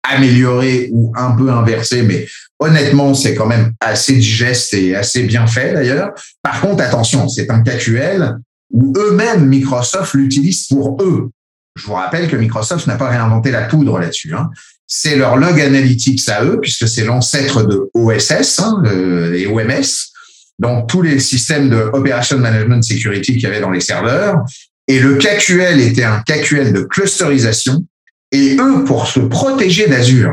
amélioré ou un peu inversé, mais honnêtement, c'est quand même assez digeste et assez bien fait d'ailleurs. Par contre, attention, c'est un K Q L où eux-mêmes, Microsoft l'utilisent pour eux. Je vous rappelle que Microsoft n'a pas réinventé la poudre là-dessus. Hein. C'est leur log analytics à eux, puisque c'est l'ancêtre de O S S hein, euh, et O M S, donc tous les systèmes de Operation Management Security qu'il y avait dans les serveurs. Et le K Q L était un K Q L de clusterisation. Et eux, pour se protéger d'Azure,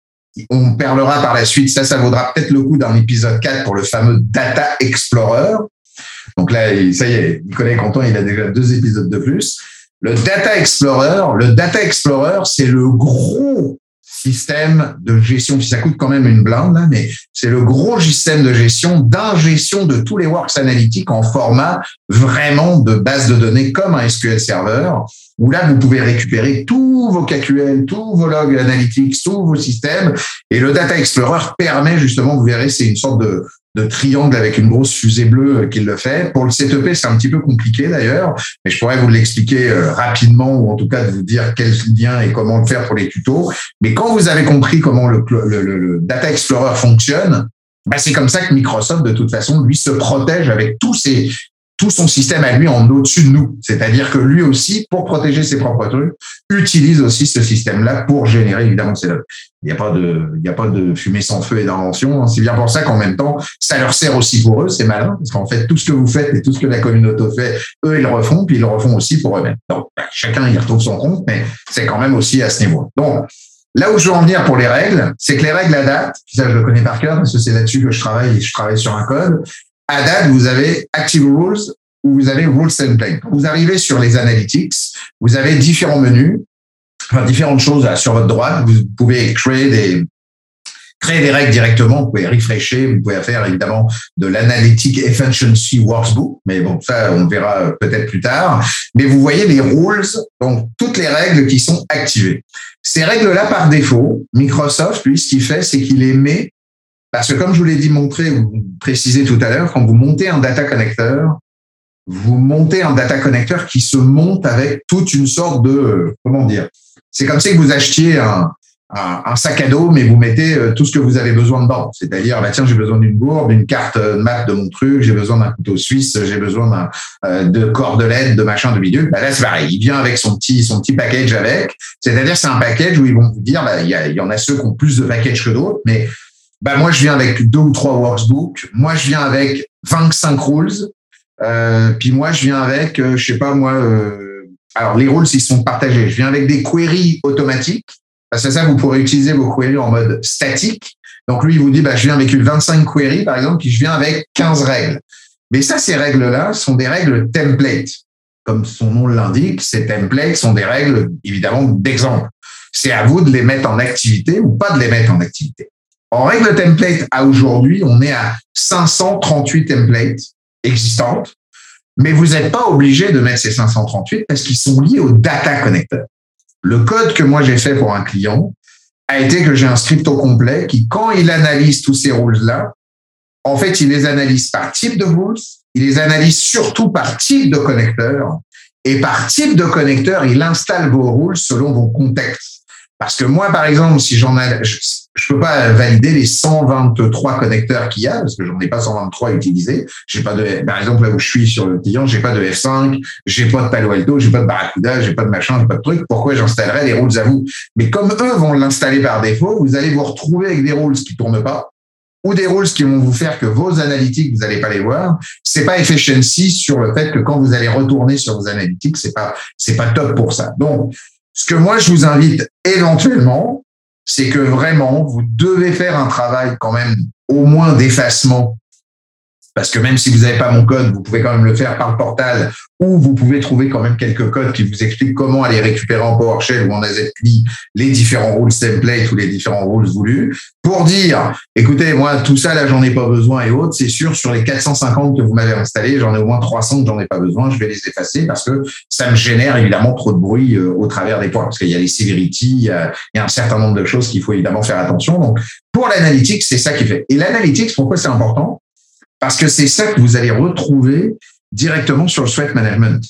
on parlera par la suite, ça, ça vaudra peut-être le coup d'un épisode quatre pour le fameux Data Explorer. Donc là, ça y est, Nicolas est content, il a déjà deux épisodes de plus. Le Data Explorer, le Data Explorer, c'est le gros système de gestion, puis ça coûte quand même une blinde, là, mais c'est le gros système de gestion, d'ingestion de tous les works analytiques en format vraiment de base de données comme un S Q L Server, où là, vous pouvez récupérer tous vos K Q L, tous vos logs analytics, tous vos systèmes, et le Data Explorer permet justement, vous verrez, c'est une sorte de de triangle avec une grosse fusée bleue qui le fait. Pour le C T P, c'est un petit peu compliqué d'ailleurs, mais je pourrais vous l'expliquer rapidement ou en tout cas de vous dire quel lien et comment le faire pour les tutos. Mais quand vous avez compris comment le, le, le, le Data Explorer fonctionne, ben c'est comme ça que Microsoft, de toute façon, lui se protège avec tous ses, tout son système à lui en au-dessus de nous. C'est-à-dire que lui aussi, pour protéger ses propres trucs, utilise aussi ce système-là pour générer, évidemment, c'est le, il n'y a pas de, il n'y a pas de fumée sans feu et d'invention. C'est bien pour ça qu'en même temps, ça leur sert aussi pour eux, c'est malin, parce qu'en fait, tout ce que vous faites et tout ce que la communauté fait, eux, ils le refont, puis ils le refont aussi pour eux-mêmes. Donc, ben, chacun y retrouve son compte, mais c'est quand même aussi à ce niveau. Donc, là où je veux en venir pour les règles, c'est que les règles à date, puis ça, je le connais par cœur, parce que c'est là-dessus que je travaille et je travaille sur un code. À date, vous avez Active Rules ou vous avez Rules Template. Quand vous arrivez sur les analytics, vous avez différents menus, enfin, différentes choses là, sur votre droite. Vous pouvez créer des, créer des règles directement. Vous pouvez refresher. Vous pouvez faire évidemment de l'analytic efficiency workbook. Mais bon, ça, on verra peut-être plus tard. Mais vous voyez les rules, donc toutes les règles qui sont activées. Ces règles-là, par défaut, Microsoft, lui, ce qu'il fait, c'est qu'il les met. Parce que comme je vous l'ai dit, montré ou précisé tout à l'heure, quand vous montez un data connector, vous montez un data connector qui se monte avec toute une sorte de, comment dire, c'est comme si vous achetiez un, un, un sac à dos, mais vous mettez tout ce que vous avez besoin dedans. C'est-à-dire, bah tiens, j'ai besoin d'une gourde, d'une carte map de mon truc, j'ai besoin d'un couteau suisse, j'ai besoin d'un, euh, de cordelettes, de machin, de bidule. Bah là, c'est pareil. Il vient avec son petit, son petit package avec. C'est-à-dire, c'est un package où ils vont vous dire, bah, il y a, il y en a ceux qui ont plus de packages que d'autres, mais bah moi, je viens avec deux ou trois workbooks. Moi, je viens avec vingt-cinq rules. Euh, puis moi, je viens avec, euh, je sais pas moi. Euh, alors les rules, ils sont partagés. Je viens avec des queries automatiques. Parce que ça, vous pourrez utiliser vos queries en mode statique. Donc lui, il vous dit, bah je viens avec une vingt-cinq queries par exemple, puis je viens avec quinze règles. Mais ça, ces règles-là sont des règles template. Comme son nom l'indique, ces templates sont des règles évidemment d'exemple. C'est à vous de les mettre en activité ou pas de les mettre en activité. En règle template, à aujourd'hui, on est à cinq cent trente-huit templates existantes, mais vous n'êtes pas obligé de mettre ces cinq cent trente-huit parce qu'ils sont liés au data connector. Le code que moi j'ai fait pour un client a été que j'ai un script au complet qui, quand il analyse tous ces rules-là, en fait, il les analyse par type de rules, il les analyse surtout par type de connecteur, et par type de connecteur, il installe vos rules selon vos contextes. Parce que moi, par exemple, si j'en ai, je, je peux pas valider les cent vingt-trois connecteurs qu'il y a, parce que j'en ai pas cent vingt-trois à utiliser. J'ai pas de, par exemple, là où je suis sur le client, j'ai pas de F cinq, j'ai pas de Palo Alto, j'ai pas de Barracuda, j'ai pas de machin, j'ai pas de truc. Pourquoi j'installerais les rules à vous? Mais comme eux vont l'installer par défaut, vous allez vous retrouver avec des rules qui tournent pas, ou des rules qui vont vous faire que vos analytiques, vous n'allez pas les voir. C'est pas efficiency sur le fait que quand vous allez retourner sur vos analytiques, c'est pas, c'est pas top pour ça. Donc, ce que moi, je vous invite éventuellement, c'est que vraiment, vous devez faire un travail quand même au moins d'effacement. Parce que même si vous n'avez pas mon code, vous pouvez quand même le faire par le portal ou vous pouvez trouver quand même quelques codes qui vous expliquent comment aller récupérer en PowerShell ou en A Z P I les différents rules templates ou les différents rules voulus pour dire, écoutez, moi, tout ça, là, j'en ai pas besoin et autres. C'est sûr, sur les quatre cent cinquante que vous m'avez installés, j'en ai au moins trois cents que j'en ai pas besoin. Je vais les effacer parce que ça me génère évidemment trop de bruit euh, au travers des points. Parce qu'il y a les severity, il y a, il y a un certain nombre de choses qu'il faut évidemment faire attention. Donc, pour l'analytics, c'est ça qui fait. Et l'analytics, pourquoi c'est important? Parce que c'est ça que vous allez retrouver directement sur le threat management.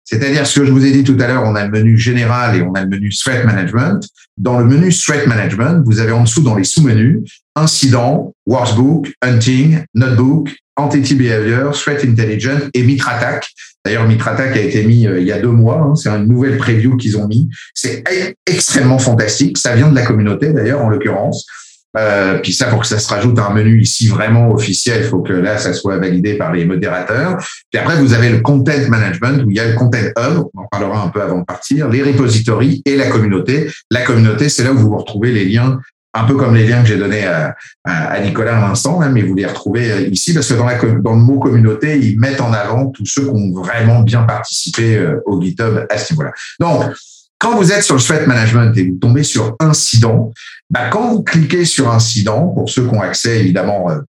C'est-à-dire ce que je vous ai dit tout à l'heure, on a le menu général et on a le menu threat management. Dans le menu threat management, vous avez en dessous dans les sous-menus incident, workbook, hunting, notebook, entity behavior, threat intelligence et mitre attack. D'ailleurs, mitre attack a été mis euh, il y a deux mois. Hein, c'est une nouvelle preview qu'ils ont mis. C'est extrêmement fantastique. Ça vient de la communauté d'ailleurs en l'occurrence. Euh, puis ça, pour que ça se rajoute à un menu ici vraiment officiel, il faut que là, ça soit validé par les modérateurs. Puis après, vous avez le content management, où il y a le content hub, on en parlera un peu avant de partir, les repositories et la communauté. La communauté, c'est là où vous retrouvez les liens, un peu comme les liens que j'ai donnés à, à, à Nicolas à l'instant, hein, mais vous les retrouvez ici, parce que dans, la, dans le mot communauté, ils mettent en avant tous ceux qui ont vraiment bien participé euh, au GitHub à ce niveau-là. Donc, quand vous êtes sur le threat management et vous tombez sur incident, bah, quand vous cliquez sur incident, pour ceux qui ont accès évidemment euh,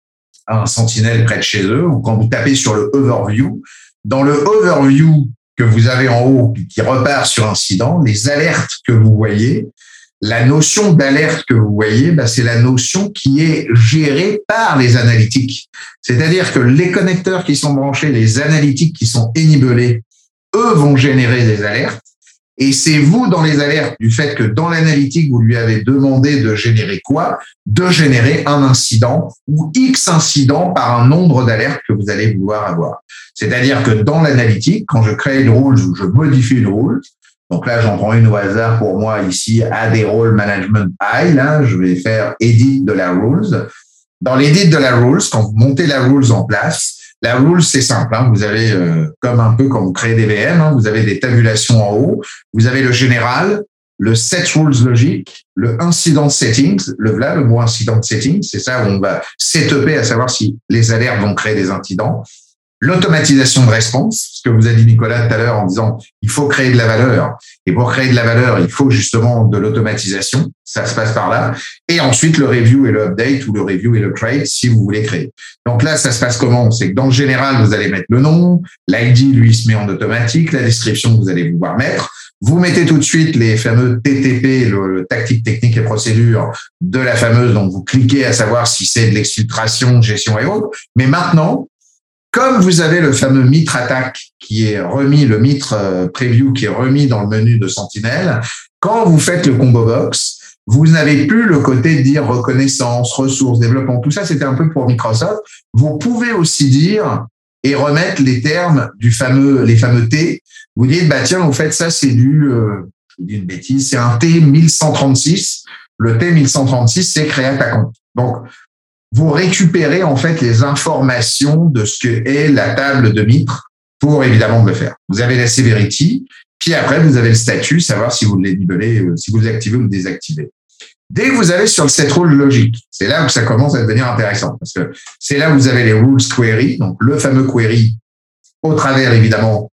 à un Sentinel près de chez eux, ou quand vous tapez sur le overview, dans le overview que vous avez en haut qui repart sur incident, les alertes que vous voyez, la notion d'alerte que vous voyez, bah, c'est la notion qui est gérée par les analytiques. C'est-à-dire que les connecteurs qui sont branchés, les analytiques qui sont énibelés, eux vont générer des alertes. Et c'est vous, dans les alertes, du fait que dans l'analytique, vous lui avez demandé de générer quoi? De générer un incident ou X incidents par un nombre d'alertes que vous allez vouloir avoir. C'est-à-dire que dans l'analytique, quand je crée une rules ou je modifie une rules, donc là, j'en prends une au hasard pour moi ici, add a role management I, là, je vais faire edit de la rules. Dans l'edit de la rules, quand vous montez la rules en place, la rule, c'est simple. Hein. Vous avez, euh, comme un peu quand vous créez des V M, hein, vous avez des tabulations en haut. Vous avez le général, le set rules logique, le incident settings. Le voilà, le mot incident settings, c'est ça où on va setuper à savoir si les alertes vont créer des incidents. L'automatisation de response, ce que vous a dit Nicolas tout à l'heure en disant il faut créer de la valeur. Et pour créer de la valeur, il faut justement de l'automatisation. Ça se passe par là. Et ensuite, le review et le update ou le review et le create si vous voulez créer. Donc là, ça se passe comment? C'est que dans le général, vous allez mettre le nom. L'I D, lui, se met en automatique. La description, vous allez pouvoir mettre. Vous mettez tout de suite les fameux T T P, le, le tactique, technique et procédure de la fameuse. Donc, vous cliquez à savoir si c'est de l'exfiltration, gestion et autres. Mais maintenant, comme vous avez le fameux mitre attack qui est remis, le mitre preview qui est remis dans le menu de Sentinel, quand vous faites le combo box, vous n'avez plus le côté de dire reconnaissance, ressources, développement. Tout ça, c'était un peu pour Microsoft. Vous pouvez aussi dire et remettre les termes du fameux, les fameux T. Vous dites, bah tiens, au fait, ça c'est du, euh, je vous dis une bêtise, c'est un T mille cent trente-six. Le T mille cent trente-six, c'est créer ta compte. Donc, vous récupérez en fait les informations de ce que est la table de mitre pour évidemment le faire. Vous avez la severity, puis après vous avez le statut, savoir si vous le libellez, si vous l'activez ou le désactivez. Dès que vous allez sur le set rule logique, c'est là où ça commence à devenir intéressant parce que c'est là où vous avez les rules query, donc le fameux query au travers évidemment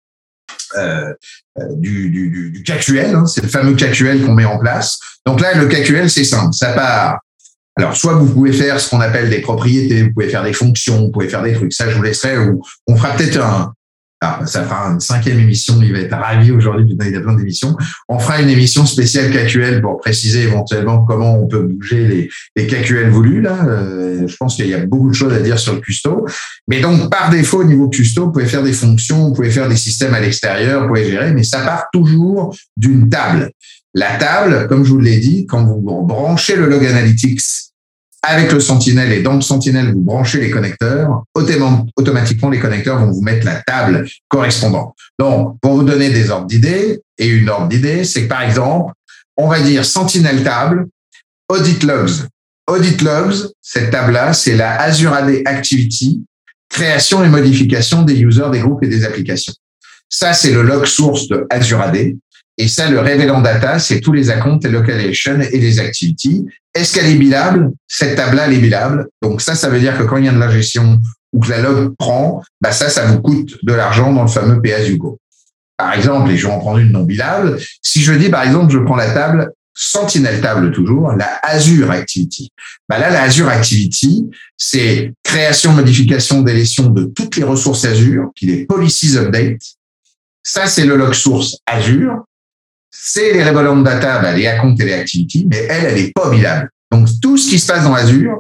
euh, du, du, du, du K Q L, hein, c'est le fameux K Q L qu'on met en place. Donc là, le K Q L, c'est simple, ça part. Alors, soit vous pouvez faire ce qu'on appelle des propriétés, vous pouvez faire des fonctions, vous pouvez faire des trucs. Ça, je vous laisserai. Ou on fera peut-être un. Alors, ça fera une cinquième émission. Il va être ravi aujourd'hui. Putain, il y a plein d'émissions. On fera une émission spéciale K Q L pour préciser éventuellement comment on peut bouger les, les K Q L voulus. Là, euh, je pense qu'il y a beaucoup de choses à dire sur le custo. Mais donc, par défaut, au niveau custo, vous pouvez faire des fonctions, vous pouvez faire des systèmes à l'extérieur, vous pouvez gérer, mais ça part toujours d'une table. La table, comme je vous l'ai dit, quand vous branchez le Log Analytics avec le Sentinel et dans le Sentinel, vous branchez les connecteurs, automatiquement, les connecteurs vont vous mettre la table correspondante. Donc, pour vous donner des ordres d'idées, et une ordre d'idée, c'est que par exemple, on va dire Sentinel table, Audit Logs. Audit Logs, cette table-là, c'est la Azure A D Activity, création et modification des users, des groupes et des applications. Ça, c'est le log source de Azure A D. Et ça, le Revelant Data, c'est tous les accounts, les localizations et les activities. Est-ce qu'elle est billable? Cette table-là, elle est billable. Donc ça, ça veut dire que quand il y a de la gestion ou que la log prend, bah ça, ça vous coûte de l'argent dans le fameux pay as you go. Par exemple, et je vais en prendre une non billable, si je dis, par exemple, je prends la table Sentinel table toujours, la Azure Activity. Bah là, la Azure Activity, c'est création, modification, délétion de toutes les ressources Azure, qui les policies update. Ça, c'est le log source Azure. C'est les Revelant Data, bah, les accounts et les activities, mais elle, elle est pas billable. Donc, tout ce qui se passe dans Azure,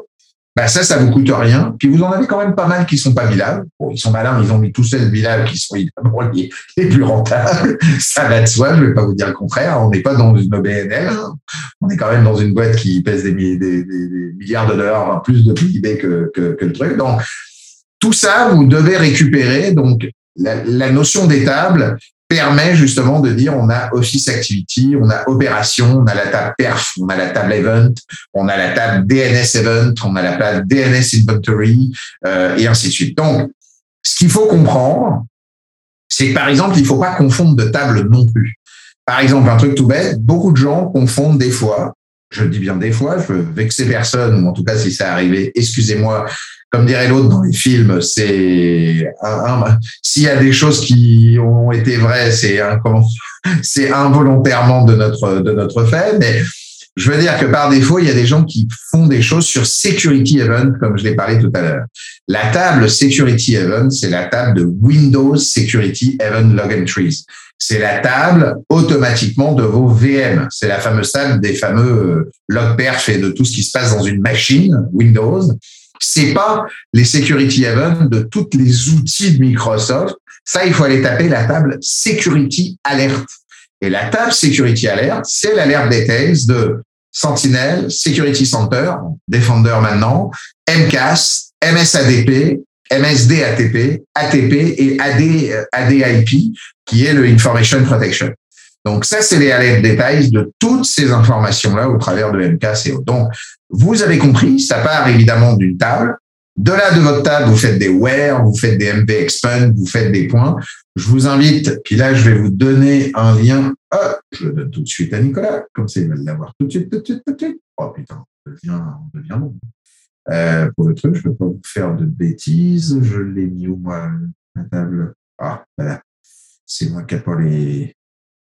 bah ça, ça vous coûte rien. Puis vous en avez quand même pas mal qui sont pas bilables. Bon, ils sont malins, ils ont mis tous celles bilables qui sont évidemment les, les plus rentables. Ça va de soi, je vais pas vous dire le contraire. On n'est pas dans une O B N L. On est quand même dans une boîte qui pèse des, des, des, des milliards de dollars, plus de P I B que, que, que le truc. Donc, tout ça, vous devez récupérer. Donc, la, la notion des tables permet justement de dire on a Office Activity, on a Opération, on a la table Perf, on a la table Event, on a la table D N S Event, on a la table D N S Inventory, euh, et ainsi de suite. Donc, ce qu'il faut comprendre, c'est que par exemple, il ne faut pas confondre de table non plus. Par exemple, un truc tout bête, beaucoup de gens confondent des fois, je le dis bien des fois, je veux vexer personne, ou en tout cas si ça arrivé, excusez-moi. Comme dirait l'autre dans les films, c'est un, un, s'il y a des choses qui ont été vraies, c'est un, comment, c'est involontairement de notre de notre fait. Mais je veux dire que par défaut, il y a des gens qui font des choses sur Security Event, comme je l'ai parlé tout à l'heure. La table Security Event, c'est la table de Windows Security Event Log Entries. C'est la table automatiquement de vos V M. C'est la fameuse table des fameux log perf et de tout ce qui se passe dans une machine Windows. C'est pas les security events de tous les outils de Microsoft. Ça, il faut aller taper la table Security Alert. Et la table Security Alert, c'est l'alert details de Sentinel, Security Center, Defender maintenant, M C A S, M S A D P, M S D A T P, A T P et A D, A D I P, qui est le Information Protection. Donc ça, c'est les alert details de toutes ces informations-là au travers de M C A S et autres. Donc, vous avez compris, ça part évidemment d'une table. De là, de votre table, vous faites des where, vous faites des M P expand, vous faites des points. Je vous invite, puis là, je vais vous donner un lien. Hop, je le donne tout de suite à Nicolas, comme ça, il va l'avoir tout de suite, tout de suite, tout de suite. Oh putain, on devient, on devient bon. Euh, pour le truc, je ne peux pas vous faire de bêtises. Je l'ai mis où, moi, la table? Ah, voilà. C'est moi qui n'ai pas les...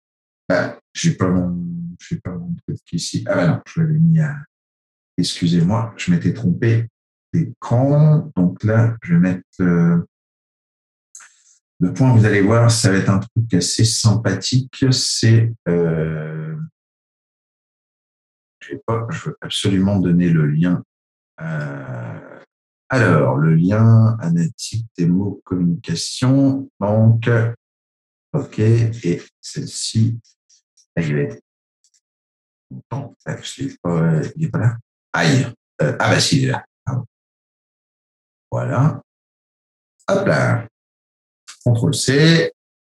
Ah, j'ai pas mon, j'ai pas mon truc ici. Ah, bah non, je l'avais mis à... Excusez-moi, je m'étais trompé d'écran. Donc là, je vais mettre le, le point. Vous allez voir, ça va être un truc assez sympathique. C'est, euh, je sais pas, je veux absolument donner le lien. Euh, alors, le lien analytique, démo, communication. Donc, ok, et celle-ci, elle est. Non, je l'ai pas, il n'est pas là. Aïe. Euh, ah bah si, il est là. Ah. Voilà. Hop là. contrôle C.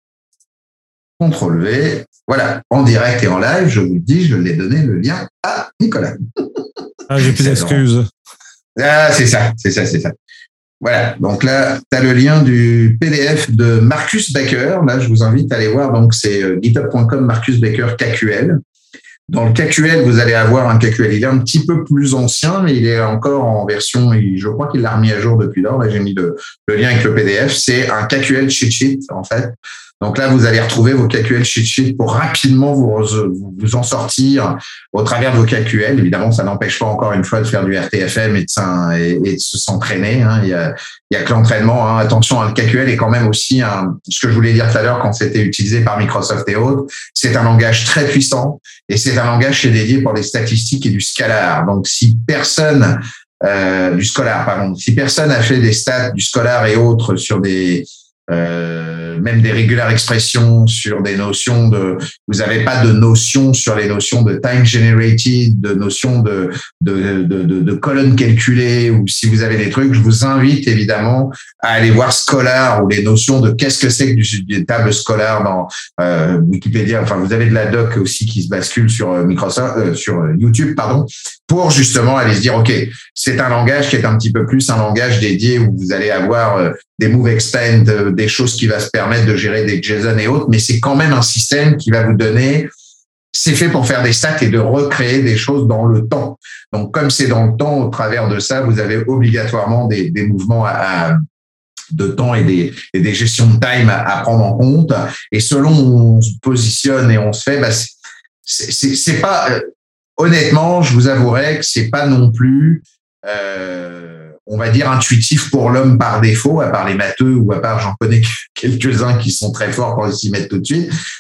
contrôle V. Voilà. En direct et en live, je vous le dis, je l'ai donné le lien à Nicolas. Ah, j'ai plus d'excuses. Ah, c'est ça, c'est ça, c'est ça. Voilà. Donc là, tu as le lien du P D F de Marcus Baker. Là, je vous invite à aller voir. Donc, c'est github point com Marcus Baker K Q L. Dans le K Q L, vous allez avoir un K Q L. Il est un petit peu plus ancien, mais il est encore en version, je crois qu'il l'a remis à jour depuis lors. Là, j'ai mis le, le lien avec le P D F. C'est un K Q L cheat sheet, en fait. Donc là, vous allez retrouver vos K Q L cheat sheet pour rapidement vous, vous en sortir au travers de vos K Q L. Évidemment, ça n'empêche pas encore une fois de faire du R T F M et de, et, et de s'entraîner. Hein. Il y a, il y a que l'entraînement. Hein. Attention, le K Q L est quand même aussi un, ce que je voulais dire tout à l'heure quand c'était utilisé par Microsoft et autres. C'est un langage très puissant et c'est un langage qui est dédié pour les statistiques et du scalar. Donc, si personne euh, du Scholar, pardon, si personne a fait des stats du Scholar et autres sur des Euh, même des regular expressions sur des notions de, vous n'avez pas de notion sur les notions de time generated, de notions de, de, de, de, de colonnes calculées, ou si vous avez des trucs, je vous invite évidemment à aller voir Scholar ou les notions de qu'est-ce que c'est que du, des tables Scholar dans euh, Wikipédia. Enfin, vous avez de la doc aussi qui se bascule sur Microsoft, euh, sur YouTube, pardon, pour justement aller se dire, OK, c'est un langage qui est un petit peu plus un langage dédié où vous allez avoir euh, des move expand, euh, des choses qui va se permettre de gérer des JSON et autres, mais c'est quand même un système qui va vous donner, c'est fait pour faire des stats et de recréer des choses dans le temps. Donc, comme c'est dans le temps, au travers de ça, vous avez obligatoirement des, des mouvements à, à, de temps et des, et des gestions de time à, à prendre en compte. Et selon où on se positionne et on se fait, bah, c'est, c'est, c'est pas, euh, honnêtement, je vous avouerai que c'est pas non plus, euh, on va dire, intuitif pour l'homme par défaut, à part les matheux ou à part, j'en connais quelques-uns qui sont très forts pour s'y mettre tout de suite.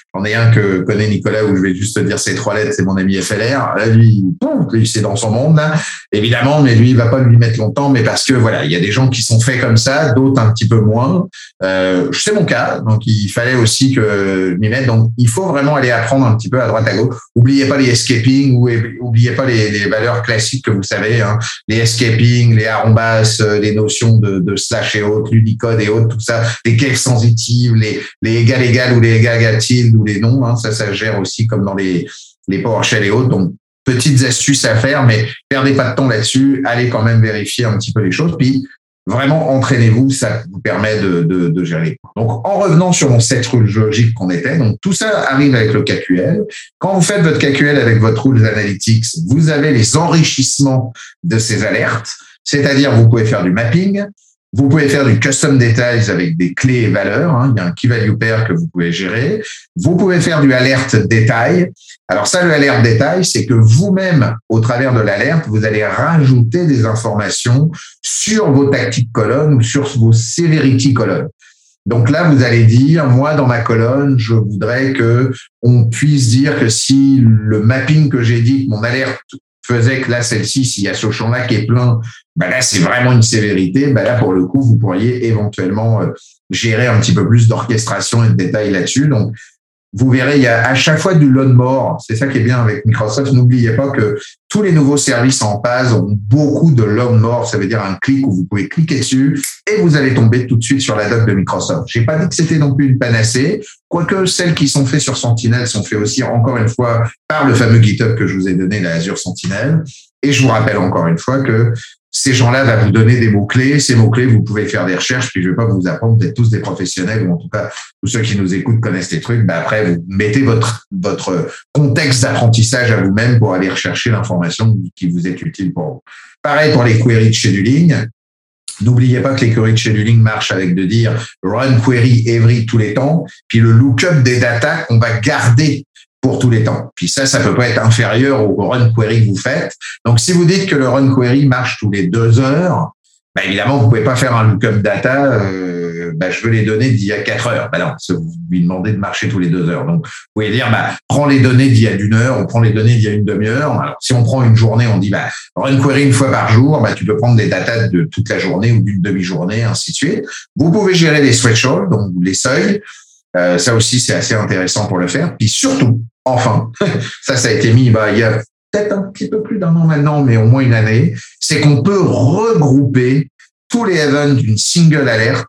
J'en ai un que connaît Nicolas où je vais juste te dire ces trois lettres, c'est mon ami F L R. Là, lui, bon, lui c'est dans son monde, là, évidemment, mais lui, il va pas lui mettre longtemps, mais parce que voilà, il y a des gens qui sont faits comme ça, d'autres un petit peu moins. Euh, c'est mon cas, donc il fallait aussi que je m'y mette. Donc, il faut vraiment aller apprendre un petit peu à droite à gauche. Oubliez pas les escaping, ou oubliez pas les, les valeurs classiques que vous savez, hein, les escaping, les arrombas, les notions de, de slash et autres, l'Unicode et autres, tout ça, les caves sensitives, les, les égal égal ou les égal égal tilde ou les noms, hein, ça, ça se gère aussi comme dans les, les PowerShell et autres. Donc, petites astuces à faire, mais perdez pas de temps là-dessus, allez quand même vérifier un petit peu les choses, puis vraiment entraînez-vous, ça vous permet de, de, de gérer. Donc, en revenant sur mon set rules logique qu'on était, donc tout ça arrive avec le K Q L. Quand vous faites votre K Q L avec votre Rules Analytics, vous avez les enrichissements de ces alertes, c'est-à-dire vous pouvez faire du mapping, vous pouvez faire du custom details avec des clés et valeurs. Hein. Il y a un key value pair que vous pouvez gérer. Vous pouvez faire du alerte détail. Alors ça, le alerte détail, c'est que vous-même, au travers de l'alerte, vous allez rajouter des informations sur vos tactiques colonnes ou sur vos severity colonnes. Donc là, vous allez dire, moi, dans ma colonne, je voudrais que on puisse dire que si le mapping que j'ai dit, que mon alerte faisait que là, celle-ci, s'il y a ce champ-là qui est plein, ben là, c'est vraiment une sévérité. Ben là, pour le coup, vous pourriez éventuellement gérer un petit peu plus d'orchestration et de détails là-dessus. Donc, vous verrez, il y a à chaque fois du load more. C'est ça qui est bien avec Microsoft. N'oubliez pas que tous les nouveaux services en P A S ont beaucoup de load more. Ça veut dire un clic où vous pouvez cliquer dessus et vous allez tomber tout de suite sur la doc de Microsoft. J'ai pas dit que c'était non plus une panacée. Quoique celles qui sont faites sur Sentinel sont faites aussi, encore une fois, par le fameux GitHub que je vous ai donné, la Azure Sentinel. Et je vous rappelle encore une fois que ces gens-là vont vous donner des mots-clés. Ces mots-clés, vous pouvez faire des recherches, puis je vais pas vous apprendre d'être tous des professionnels, ou en tout cas, tous ceux qui nous écoutent connaissent les trucs. Ben après, vous mettez votre, votre contexte d'apprentissage à vous-même pour aller rechercher l'information qui vous est utile pour vous. Pareil pour les queries de scheduling. N'oubliez pas que les queries de scheduling marchent avec de dire run query every tous les temps, puis le lookup des datas qu'on va garder pour tous les temps. Puis ça, ça peut pas être inférieur au run query que vous faites. Donc, si vous dites que le run query marche tous les deux heures, ben évidemment, vous pouvez pas faire un lookup data, euh, ben je veux les données d'il y a quatre heures. Ben non, vous lui demandez de marcher tous les deux heures. Donc, vous pouvez dire, ben, prends les données d'il y a une heure, on prend les données d'il y a une demi-heure. Alors, si on prend une journée, on dit, ben, run query une fois par jour, ben, tu peux prendre des datas de toute la journée ou d'une demi-journée, ainsi de suite. Vous pouvez gérer les thresholds, donc les seuils. Euh, ça aussi, c'est assez intéressant pour le faire. Puis surtout, enfin, ça, ça a été mis bah, il y a peut-être un petit peu plus d'un an maintenant, mais au moins une année, c'est qu'on peut regrouper tous les events d'une single alerte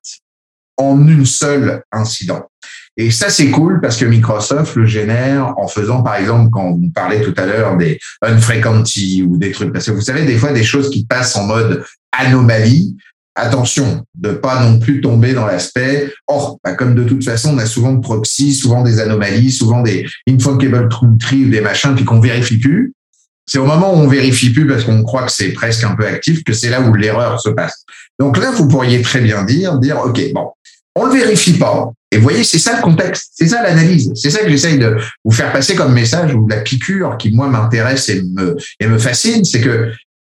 en une seule incident. Et ça, c'est cool parce que Microsoft le génère en faisant, par exemple, quand on parlait tout à l'heure des unfrequency ou des trucs, parce que vous savez, des fois, des choses qui passent en mode anomalie. Attention, de pas non plus tomber dans l'aspect, oh, bah comme de toute façon, on a souvent de proxy, souvent des anomalies, souvent des infuncable tree ou des machins, puis qu'on vérifie plus. C'est au moment où on vérifie plus parce qu'on croit que c'est presque un peu actif que c'est là où l'erreur se passe. Donc là, vous pourriez très bien dire, dire, OK, bon, on le vérifie pas. Et vous voyez, c'est ça le contexte, c'est ça l'analyse, c'est ça que j'essaye de vous faire passer comme message, ou la piqûre qui, moi, m'intéresse et me, et me fascine, c'est que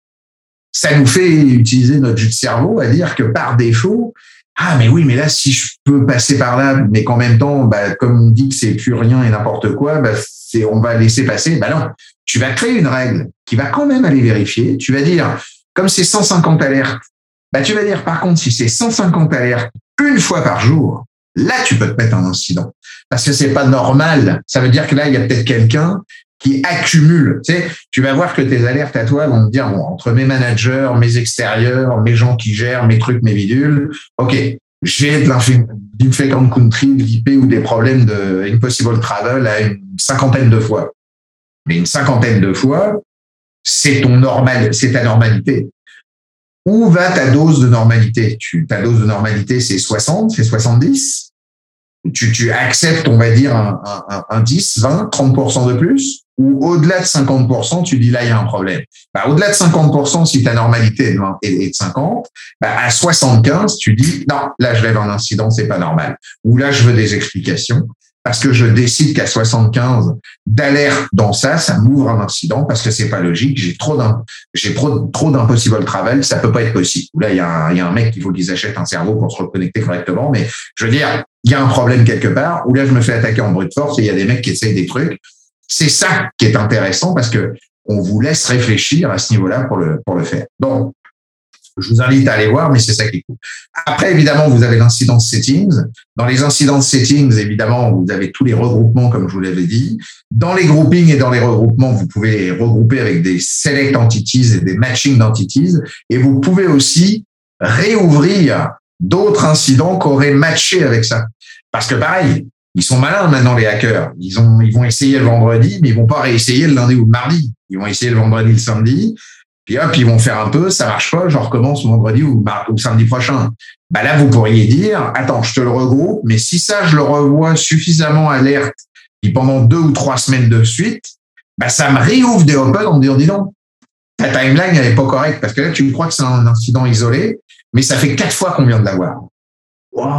ça nous fait utiliser notre jus de cerveau à dire que par défaut, ah mais oui, mais là si je peux passer par là, mais qu'en même temps, bah, comme on dit que c'est plus rien et n'importe quoi, bah, c'est on va laisser passer. Bah non, tu vas créer une règle qui va quand même aller vérifier. Tu vas dire, comme c'est cent cinquante alertes, bah tu vas dire par contre si c'est cent cinquante alertes une fois par jour, là tu peux te mettre un incident parce que c'est pas normal. Ça veut dire que là il y a peut-être quelqu'un qui accumule. Tu sais, tu vas voir que tes alertes à toi vont te dire, bon, entre mes managers, mes extérieurs, mes gens qui gèrent mes trucs, mes bidules, OK, j'ai de l'infrequent country, de l'I P ou des problèmes de impossible travel à une cinquantaine de fois. Mais une cinquantaine de fois, c'est ton normal, c'est ta normalité. Où va ta dose de normalité? Tu, ta dose de normalité, c'est soixante, c'est soixante-dix? Tu, tu acceptes, on va dire, un, un, un dix, vingt, trente pour cent de plus? Ou au-delà de cinquante pour cent, tu dis là, il y a un problème. Bah, au-delà de cinquante pour cent, si ta normalité est de cinquante, bah, à soixante-quinze, tu dis non, là, je lève un incident, c'est pas normal. Ou là, je veux des explications. parce que je décide qu'à soixante-quinze d'alerte dans ça, ça m'ouvre un incident parce que c'est pas logique. J'ai trop d'un, j'ai trop, trop d'impossible travel. Ça peut pas être possible. Là, il y a un, il y a un mec qu'il faut qu'ils achètent un cerveau pour se reconnecter correctement. Mais je veux dire, il y a un problème quelque part où là, je me fais attaquer en brute force et il y a des mecs qui essayent des trucs. C'est ça qui est intéressant parce que on vous laisse réfléchir à ce niveau-là pour le, pour le faire. Donc, je vous invite à aller voir, mais c'est ça qui est cool. Après, évidemment, vous avez l'incidence settings. Dans les incidences settings, évidemment, vous avez tous les regroupements, comme je vous l'avais dit. Dans les groupings et dans les regroupements, vous pouvez les regrouper avec des select entities et des matching d'entities. Et vous pouvez aussi réouvrir d'autres incidents qui auraient matché avec ça. Parce que pareil, ils sont malins maintenant, les hackers. Ils ont, ils vont essayer le vendredi, mais ils vont pas réessayer le lundi ou le mardi. Ils vont essayer le vendredi, le samedi. Puis hop, ils vont faire un peu, ça marche pas, je recommence vendredi ou, ou samedi prochain. Bah là, vous pourriez dire, attends, je te le regroupe, mais si ça, je le revois suffisamment alerte, puis pendant deux ou trois semaines de suite, bah ça me réouvre des open en me disant, dis donc, ta timeline, elle est pas correcte, parce que là, tu crois que c'est un incident isolé, mais ça fait quatre fois qu'on vient de l'avoir. Waouh!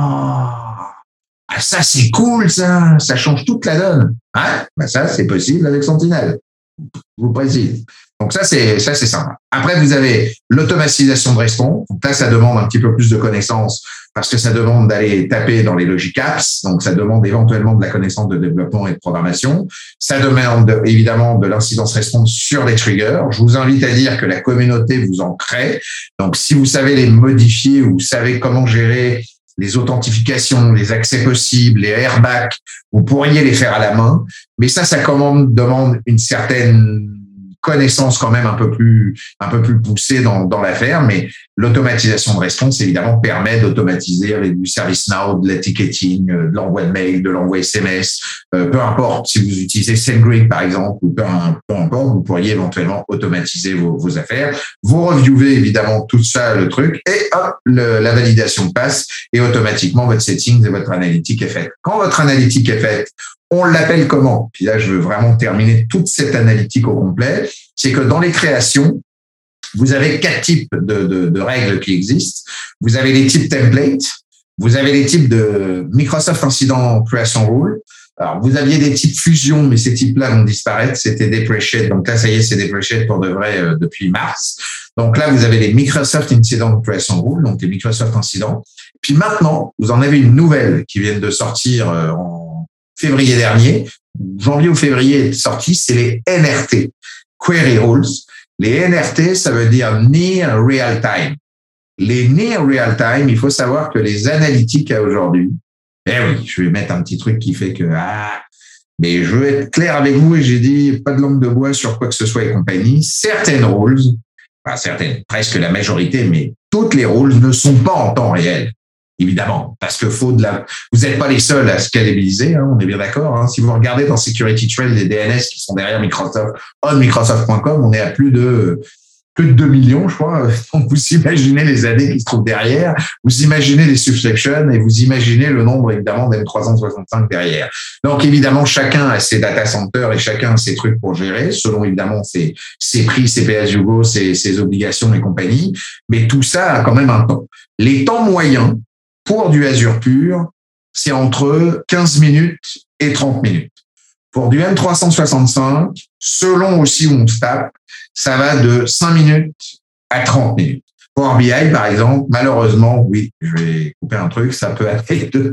Ah, ça, c'est cool, ça! Ça change toute la donne. Ah, bah ça, c'est possible avec Sentinel. Je vous précise. Donc ça, c'est ça, c'est sympa. Après, vous avez l'automatisation de response. Donc là, ça demande un petit peu plus de connaissances parce que ça demande d'aller taper dans les logic apps. Donc ça demande éventuellement de la connaissance de développement et de programmation. Ça demande de, évidemment de l'incidence response sur les triggers. Je vous invite à dire que la communauté vous en crée. Donc si vous savez les modifier ou vous savez comment gérer les authentifications, les accès possibles, les airbags, vous pourriez les faire à la main. Mais ça, ça commande, demande une certaine connaissance quand même un peu plus un peu plus poussée dans dans l'affaire, mais l'automatisation de response évidemment permet d'automatiser avec du service now, de l'ticketing, de l'envoi de mail, de l'envoi S M S, euh, peu importe si vous utilisez SendGrid par exemple ou peu, peu importe, vous pourriez éventuellement automatiser vos, vos affaires. Vous reviewez évidemment tout ça le truc et hop le, la validation passe et automatiquement votre settings et votre analytique est faite. Quand votre analytique est faite, on l'appelle comment? Puis là, je veux vraiment terminer toute cette analytique au complet. C'est que dans les créations, vous avez quatre types de, de, de règles qui existent. Vous avez les types template, vous avez les types de Microsoft Incident Creation Rule. Alors, vous aviez des types fusion, mais ces types-là vont disparaître. C'était depreciate. Donc là, ça y est, c'est depreciate pour de vrai euh, depuis mars. Donc là, vous avez les Microsoft Incident Creation Rule, donc les Microsoft Incidents. Puis maintenant, vous en avez une nouvelle qui vient de sortir euh, en février dernier, janvier ou février est sorti, c'est les N R T, Query Rules. Les N R T, ça veut dire Near Real Time. Les Near Real Time, il faut savoir que les analytiques à aujourd'hui, eh oui, je vais mettre un petit truc qui fait que, ah, mais je veux être clair avec vous et j'ai dit pas de langue de bois sur quoi que ce soit et compagnie. Certaines rules, enfin certaines, presque la majorité, mais toutes les rules ne sont pas en temps réel. Évidemment, parce que faut de la. Vous n'êtes pas les seuls à scalabiliser, hein, on est bien d'accord. Hein. Si vous regardez dans Security Trail les D N S qui sont derrière Microsoft, on Microsoft point com, on est à plus de plus de deux millions, je crois. Donc vous imaginez les années qui se trouvent derrière, vous imaginez les subsections et vous imaginez le nombre évidemment d'M trois cent soixante-cinq derrière. Donc évidemment, chacun a ses data centers et chacun a ses trucs pour gérer, selon évidemment ses ses prix, ses pay-as-you-go, ses ses obligations et compagnie. Mais tout ça a quand même un temps. Les temps moyens pour du Azure pur, c'est entre quinze minutes et trente minutes. Pour du M trois cent soixante-cinq, selon aussi où on se tape, ça va de cinq minutes à trente minutes. Power B I, par exemple, malheureusement, oui, je vais couper un truc, ça peut aller de,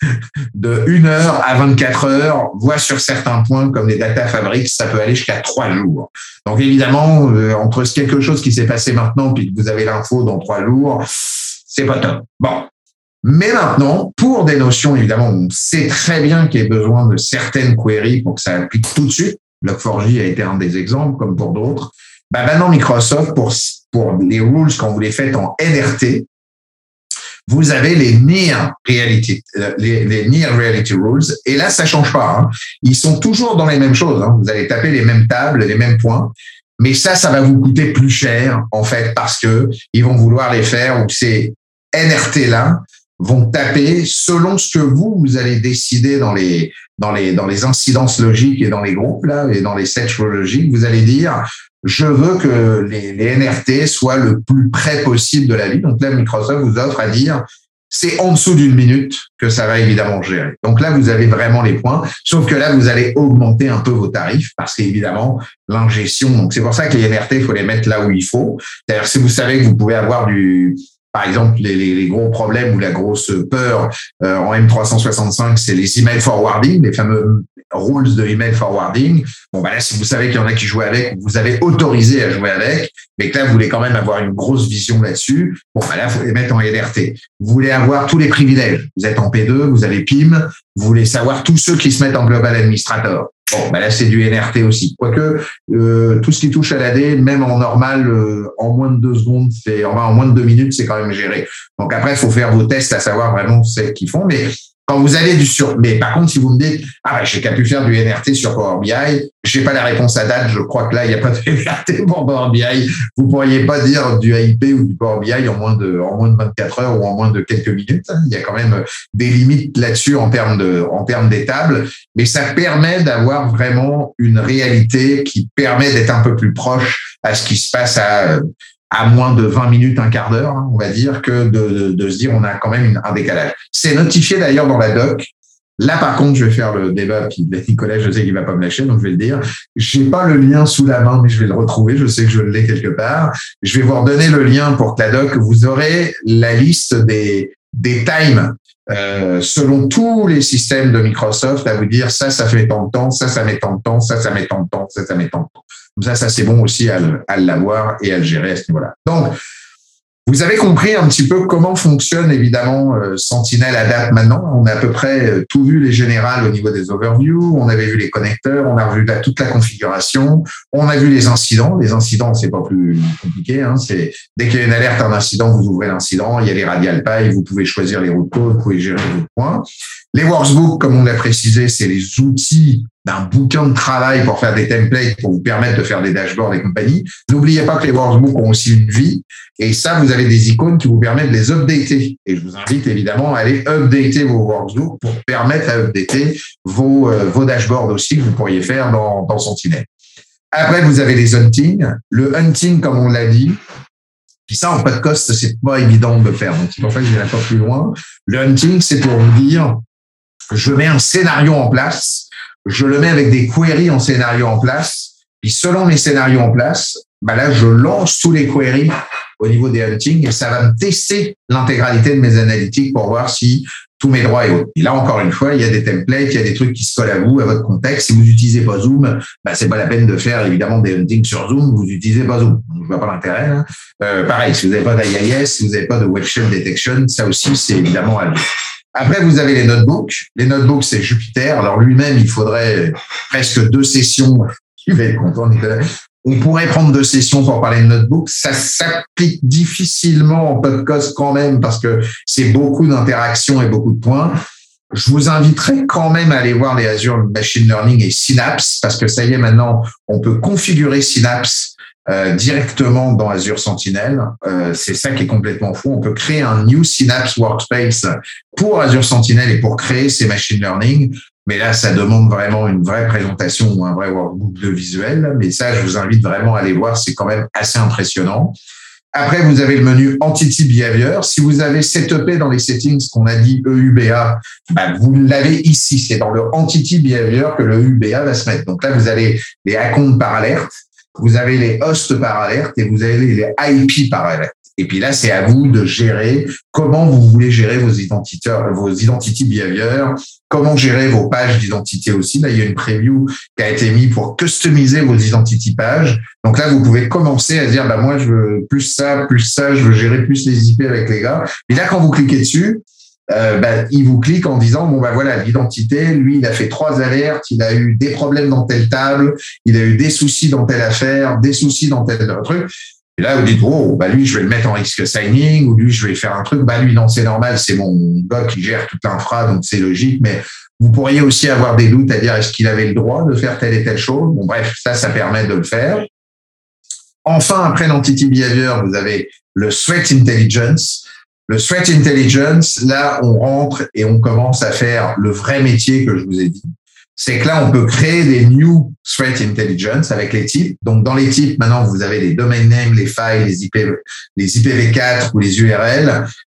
de une heure à vingt-quatre heures, voire sur certains points, comme les data fabrics, ça peut aller jusqu'à trois jours. Donc évidemment, euh, entre quelque chose qui s'est passé maintenant puis que vous avez l'info dans trois jours, c'est pas top. Bon. Mais maintenant, pour des notions, évidemment, on sait très bien qu'il y a besoin de certaines queries pour que ça applique tout de suite. Log four j a été un des exemples, comme pour d'autres. Bah, maintenant, Microsoft, pour, pour les rules, quand vous les faites en N R T, vous avez les Near Reality, les, les Near Reality Rules. Et là, ça change pas, hein. Ils sont toujours dans les mêmes choses, hein. Vous allez taper les mêmes tables, les mêmes points. Mais ça, ça va vous coûter plus cher, en fait, parce que ils vont vouloir les faire où ces N R T-là vont taper selon ce que vous, vous allez décider dans les, dans les, dans les incidences logiques et dans les groupes, là, et dans les sets logiques, vous allez dire, je veux que les, les N R T soient le plus près possible de la vie. Donc là, Microsoft vous offre à dire, c'est en dessous d'une minute que ça va évidemment gérer. Donc là, vous avez vraiment les points, sauf que là, vous allez augmenter un peu vos tarifs parce qu'évidemment, l'ingestion, donc c'est pour ça que les N R T, il faut les mettre là où il faut. C'est-à-dire, si vous savez que vous pouvez avoir du, par exemple, les, les, les gros problèmes ou la grosse peur euh, en M trois cent soixante-cinq, c'est les email forwarding, les fameux rules de email forwarding. Bon, bah là, si vous savez qu'il y en a qui jouent avec, vous avez autorisé à jouer avec, mais que là, vous voulez quand même avoir une grosse vision là-dessus, bon, bah là, il faut les mettre en N R T. Vous voulez avoir tous les privilèges. Vous êtes en P deux, vous avez P I M, vous voulez savoir tous ceux qui se mettent en Global Administrator. Bon, bah là, c'est du N R T aussi. Quoique, euh, tout ce qui touche à l'A D, même en normal, euh, en moins de deux secondes, c'est, enfin, en moins de deux minutes, c'est quand même géré. Donc après, il faut faire vos tests à savoir vraiment ce qu'ils font. Mais quand vous avez du sur, mais par contre, si vous me dites, ah, j'ai qu'à pu faire du N R T sur Power B I, j'ai pas la réponse à date, je crois que là, il n'y a pas de N R T pour Power B I. Vous pourriez pas dire du A I P ou du Power B I en moins de, en moins de vingt-quatre heures ou en moins de quelques minutes. Il y a quand même des limites là-dessus en termes de, en termes d'étables, mais ça permet d'avoir vraiment une réalité qui permet d'être un peu plus proche à ce qui se passe à, à moins de vingt minutes, un quart d'heure, hein, on va dire, que de, de, de se dire on a quand même une, un décalage. C'est notifié d'ailleurs dans la doc. Là, par contre, je vais faire le débat, puis Nicolas, je sais qu'il va pas me lâcher, donc je vais le dire. J'ai pas le lien sous la main, mais je vais le retrouver. Je sais que je l'ai quelque part. Je vais vous redonner le lien pour que la doc, vous aurez la liste des, des times, euh, selon tous les systèmes de Microsoft, à vous dire ça, ça fait tant de temps, ça, ça met tant de temps, ça, ça met tant de temps, ça, ça met tant de temps. Comme ça, ça, c'est bon aussi à, à l'avoir et à le gérer à ce niveau-là. Donc, vous avez compris un petit peu comment fonctionne évidemment euh, Sentinel à date maintenant. On a à peu près euh, tout vu les générales au niveau des overviews. On avait vu les connecteurs, on a revu la, toute la configuration. On a vu les incidents. Les incidents, c'est pas plus compliqué. Hein. C'est dès qu'il y a une alerte, un incident, vous ouvrez l'incident. Il y a les radial pipes, vous pouvez choisir les routes code, vous pouvez gérer vos points. Les workbooks, comme on l'a précisé, c'est les outils d'un bouquin de travail pour faire des templates pour vous permettre de faire des dashboards et compagnie. N'oubliez pas que les workbooks ont aussi une vie. Et ça, vous avez des icônes qui vous permettent de les updater. Et je vous invite évidemment à aller updater vos workbooks pour permettre à updater vos, euh, vos dashboards aussi que vous pourriez faire dans, dans Sentinel. Après, vous avez les hunting. Le hunting, comme on l'a dit, puis ça, en podcast, c'est pas évident de le faire. Donc, c'est pour ça que je n'irai pas plus loin. Le hunting, c'est pour vous dire, je mets un scénario en place, je le mets avec des queries en scénario en place, puis selon mes scénarios en place, ben là, je lance tous les queries au niveau des hunting et ça va me tester l'intégralité de mes analytiques pour voir si tous mes droits et autres. Et là, encore une fois, il y a des templates, il y a des trucs qui se collent à vous, à votre contexte. Si vous n'utilisez pas Zoom, ben, c'est pas la peine de faire, évidemment, des hunting sur Zoom. Vous n'utilisez pas Zoom. Donc, je vois pas l'intérêt, hein. Euh, pareil, si vous n'avez pas d'I I S, si vous n'avez pas de web shell detection, ça aussi, c'est évidemment à vous. Après, vous avez les notebooks. Les notebooks, c'est Jupyter. Alors, lui-même, il faudrait presque deux sessions. Tu vas être content, Nicolas. On pourrait prendre deux sessions pour parler de notebook. Ça s'applique difficilement en podcast quand même parce que c'est beaucoup d'interactions et beaucoup de points. Je vous inviterai quand même à aller voir les Azure Machine Learning et Synapse parce que ça y est, maintenant, on peut configurer Synapse euh, directement dans Azure Sentinel. Euh, c'est ça qui est complètement fou. On peut créer un new Synapse Workspace pour Azure Sentinel et pour créer ces machine learning. Mais là, ça demande vraiment une vraie présentation ou un vrai workbook de visuel. Mais ça, je vous invite vraiment à aller voir. C'est quand même assez impressionnant. Après, vous avez le menu Entity Behavior. Si vous avez setupé dans les settings ce qu'on a dit E U B A, bah, vous l'avez ici. C'est dans le Entity Behavior que le E U B A va se mettre. Donc là, vous avez les accounts par alerte, vous avez les hosts par alerte et vous avez les I P par alerte. Et puis là, c'est à vous de gérer comment vous voulez gérer vos identités, vos identity behavior, comment gérer vos pages d'identité aussi. Là, il y a une preview qui a été mise pour customiser vos identity pages. Donc là, vous pouvez commencer à dire, bah, moi, je veux plus ça, plus ça, je veux gérer plus les I P avec les gars. Et là, quand vous cliquez dessus, euh, bah, il vous clique en disant, bon, bah, voilà, l'identité, lui, il a fait trois alertes, il a eu des problèmes dans telle table, il a eu des soucis dans telle affaire, des soucis dans tel truc. Et là, vous dites, oh, bah, lui, je vais le mettre en risk signing, ou lui, je vais faire un truc. Bah, lui, non, c'est normal, c'est mon gars qui gère toute l'infra, donc c'est logique. Mais vous pourriez aussi avoir des doutes à dire, est-ce qu'il avait le droit de faire telle et telle chose? Bon, bref, ça, ça permet de le faire. Enfin, après l'entity behavior, vous avez le threat intelligence. Le threat intelligence, là, on rentre et on commence à faire le vrai métier que je vous ai dit. C'est que là, on peut créer des new threat intelligence avec les types. Donc, dans les types, maintenant, vous avez les domain names, les files, les I P, les I P v quatre ou les U R L.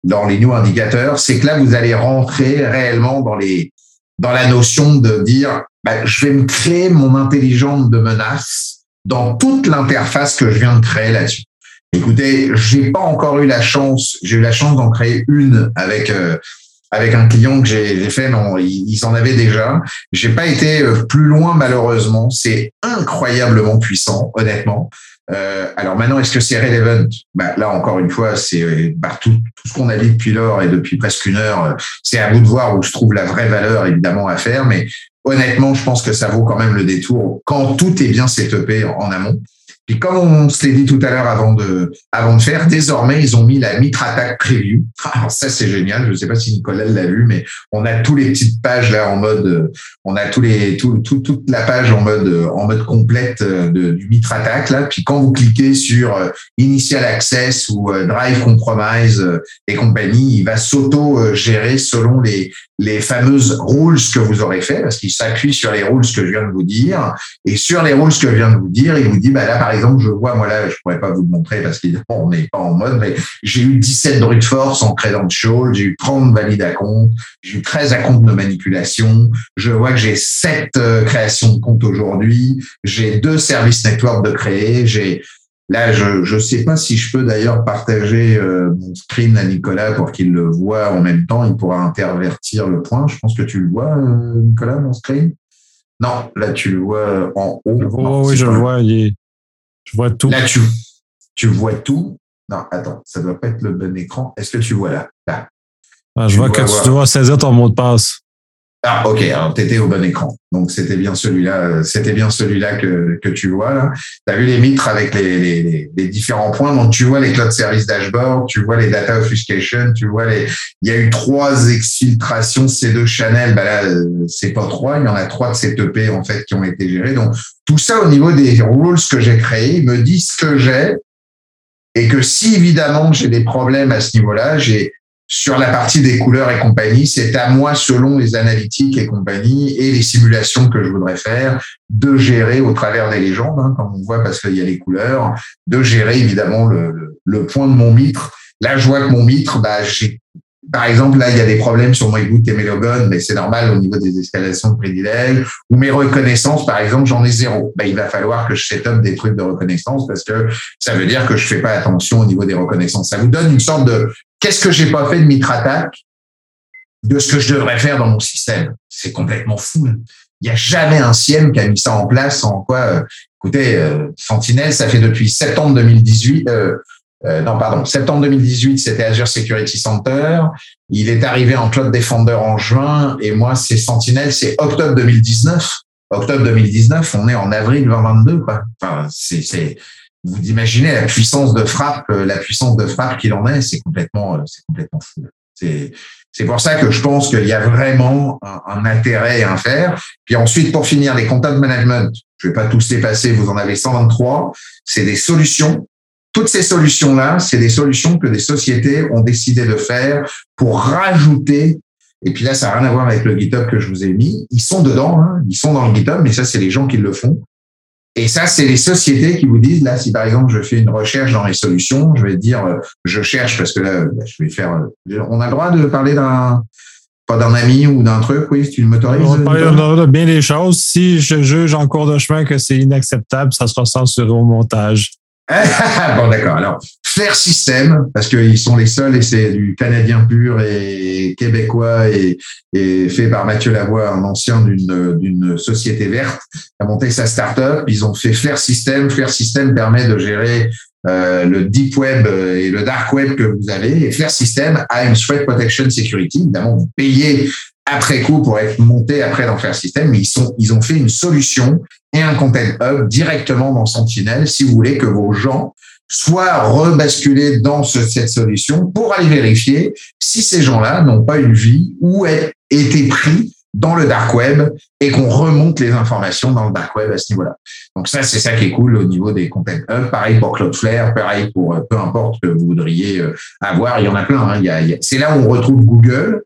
dans les new indicateurs, c'est que là, vous allez rentrer réellement dans les, dans la notion de dire, bah, je vais me créer mon intelligence de menace dans toute l'interface que je viens de créer là-dessus. Écoutez, j'ai pas encore eu la chance, j'ai eu la chance d'en créer une avec, euh, avec un client que j'ai, j'ai fait, non, ils, ils en avaient déjà. J'ai pas été plus loin, malheureusement. C'est incroyablement puissant, honnêtement. Euh, alors maintenant, est-ce que c'est relevant? Bah, là, encore une fois, c'est bah, tout, tout ce qu'on a dit depuis lors et depuis presque une heure. C'est à vous de voir où se trouve la vraie valeur, évidemment, à faire. Mais honnêtement, je pense que ça vaut quand même le détour quand tout est bien setupé en amont. Puis comme on se l'est dit tout à l'heure avant de avant de faire, désormais ils ont mis la Mitre Attack Preview. Alors ça c'est génial. Je ne sais pas si Nicolas l'a vu, mais on a tous les petites pages là en mode, on a tous les tout, tout toute la page en mode en mode complète de, du Mitre Attack là. Puis quand vous cliquez sur Initial Access ou Drive Compromise et compagnie, il va s'auto gérer selon les les fameuses rules que vous aurez fait, parce qu'il s'appuie sur les rules que je viens de vous dire, et sur les rules que je viens de vous dire, il vous dit, bah là, par exemple, je vois, moi là, je pourrais pas vous le montrer parce qu'on n'est pas en mode, mais j'ai eu dix-sept brute force en credential, j'ai eu trente valides à compte, j'ai eu treize à compte de manipulation, je vois que j'ai sept euh, créations de compte aujourd'hui, j'ai deux services network de créer, j'ai Là, je je sais pas si je peux d'ailleurs partager euh, mon screen à Nicolas pour qu'il le voit en même temps. Il pourra intervertir le point. Je pense que tu le vois, euh, Nicolas, mon screen. Non, là tu le vois en haut. Oh, non, oui, je le vois. Il est... Je vois tout. Là, tu tu vois tout. Non, attends, ça doit pas être le bon écran. Est-ce que tu vois là? Là. Ah, je vois que voir. Tu dois saisir ton mot de passe. Ah, ok, alors t'étais au bon écran. Donc c'était bien celui-là, c'était bien celui-là que que tu vois là. T'as vu les mitres avec les, les les différents points. Donc tu vois les cloud service dashboard, tu vois les data obfuscation, tu vois les. Il y a eu trois exfiltrations C deux channel. Bah là c'est pas trois, il y en a trois de C T P en fait qui ont été gérés. Donc tout ça au niveau des rules que j'ai créés me dit ce que j'ai et que si évidemment j'ai des problèmes à ce niveau-là, j'ai sur la partie des couleurs et compagnie, c'est à moi, selon les analytiques et compagnie et les simulations que je voudrais faire, de gérer au travers des légendes, hein, comme on voit parce qu'il y a les couleurs, de gérer évidemment le, le, le point de mon mitre. Là, je vois que mon mitre, bah, j'ai, par exemple, là, il y a des problèmes sur mes boots et mes logons, mais c'est normal au niveau des escalations de privilèges, ou mes reconnaissances, par exemple, j'en ai zéro. Bah, il va falloir que je set up des trucs de reconnaissance parce que ça veut dire que je fais pas attention au niveau des reconnaissances. Ça vous donne une sorte de qu'est-ce que j'ai pas fait de Mitre Attack de ce que je devrais faire dans mon système. C'est complètement fou. Il n'y a jamais un C I E M qui a mis ça en place en quoi, euh, écoutez, euh, Sentinel, ça fait depuis septembre deux mille dix-huit, euh, euh, non, pardon, septembre deux mille dix-huit, c'était Azure Security Center. Il est arrivé en Cloud Defender en juin et moi, c'est Sentinel, c'est octobre deux mille dix-neuf. Octobre deux mille dix-neuf, on est en avril vingt vingt-deux, quoi. Enfin, c'est, c'est, vous imaginez la puissance de frappe, la puissance de frappe qu'il en est, c'est complètement, c'est complètement fou. C'est, c'est pour ça que je pense qu'il y a vraiment un, un intérêt à en faire. Puis ensuite, pour finir, les content management, je vais pas tous les passer, vous en avez cent vingt-trois. C'est des solutions. Toutes ces solutions-là, c'est des solutions que des sociétés ont décidé de faire pour rajouter. Et puis là, ça n'a rien à voir avec le GitHub que je vous ai mis. Ils sont dedans, hein, ils sont dans le GitHub, mais ça, c'est les gens qui le font. Et ça, c'est les sociétés qui vous disent, là, si par exemple, je fais une recherche dans les solutions, je vais dire, je cherche parce que là, je vais faire, on a le droit de parler d'un, pas d'un ami ou d'un truc, oui, si tu m'autorises. On va parler de bien des choses. Si je juge en cours de chemin que c'est inacceptable, ça sera censuré au montage. Bon, d'accord. Alors, Flair System, parce qu'ils sont les seuls et c'est du canadien pur et québécois et, et fait par Mathieu Lavoie, un ancien d'une, d'une société verte, a monté sa start-up. Ils ont fait Flair System. Flair System permet de gérer euh, le deep web et le dark web que vous avez. Et Flair System a une threat protection security. Évidemment, vous payez après coup pour être monté après dans Flair System, mais ils sont, ils ont fait une solution et un content hub directement dans Sentinel si vous voulez que vos gens soient rebasculés dans ce, cette solution pour aller vérifier si ces gens-là n'ont pas une vie ou aient été pris dans le dark web et qu'on remonte les informations dans le dark web à ce niveau-là. Donc ça, c'est ça qui est cool au niveau des content hubs. Pareil pour Cloudflare, pareil pour peu importe que vous voudriez avoir. Il y en a plein. Hein. Il y a, il y a, c'est là où on retrouve Google.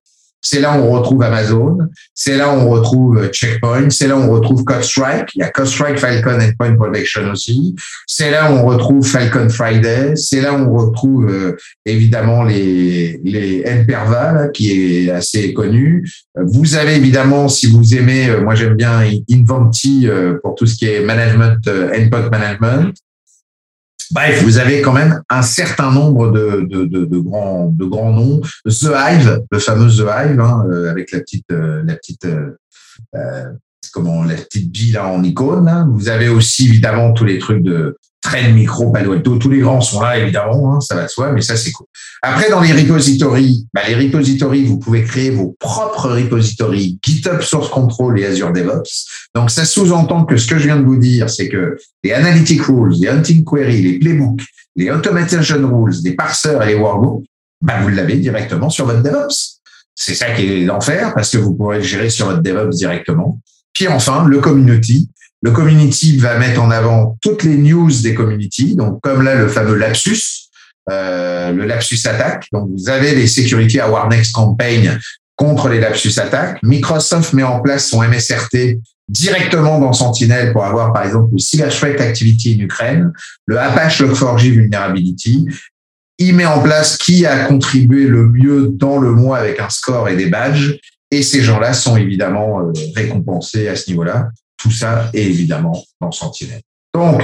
C'est là où on retrouve Amazon. C'est là où on retrouve Checkpoint. C'est là où on retrouve CodeStrike. Il y a CodeStrike Falcon Endpoint Protection aussi. C'est là où on retrouve Falcon Friday. C'est là où on retrouve euh, évidemment les les Imperva, là, qui est assez connu. Vous avez évidemment, si vous aimez, euh, moi j'aime bien Inventi euh, pour tout ce qui est management, euh, endpoint management. Bref, vous avez quand même un certain nombre de, de, de, de grands, de grands noms. The Hive, le fameux The Hive, hein, euh, avec la petite, euh, la petite, euh, euh, comment, la petite bille là en icône. Là. Vous avez aussi évidemment tous les trucs de Trend Micro, Palo Alto. Tous les grands sont là évidemment, hein, ça va de soi, mais ça c'est cool. Après, dans les repositories, bah, les repositories, vous pouvez créer vos propres repositories GitHub Source Control et Azure DevOps. Donc, ça sous-entend que ce que je viens de vous dire, c'est que les Analytic Rules, les Hunting Query, les Playbooks, les Automation Rules, les parseurs et les workbooks, bah, vous l'avez directement sur votre DevOps. C'est ça qui est l'enfer parce que vous pourrez le gérer sur votre DevOps directement. Puis enfin, le community. Le community va mettre en avant toutes les news des communities. Donc, comme là, le fameux lapsus. Euh, le lapsus attack. Donc, vous avez les Security Awareness Campaign contre les lapsus attack. Microsoft met en place son M S R T directement dans Sentinel pour avoir, par exemple, le Cyber Threat Activity in Ukraine, le Apache log four j Vulnerability. Il met en place qui a contribué le mieux dans le mois avec un score et des badges. Et ces gens-là sont évidemment euh, récompensés à ce niveau-là. Tout ça est évidemment dans Sentinel. Donc,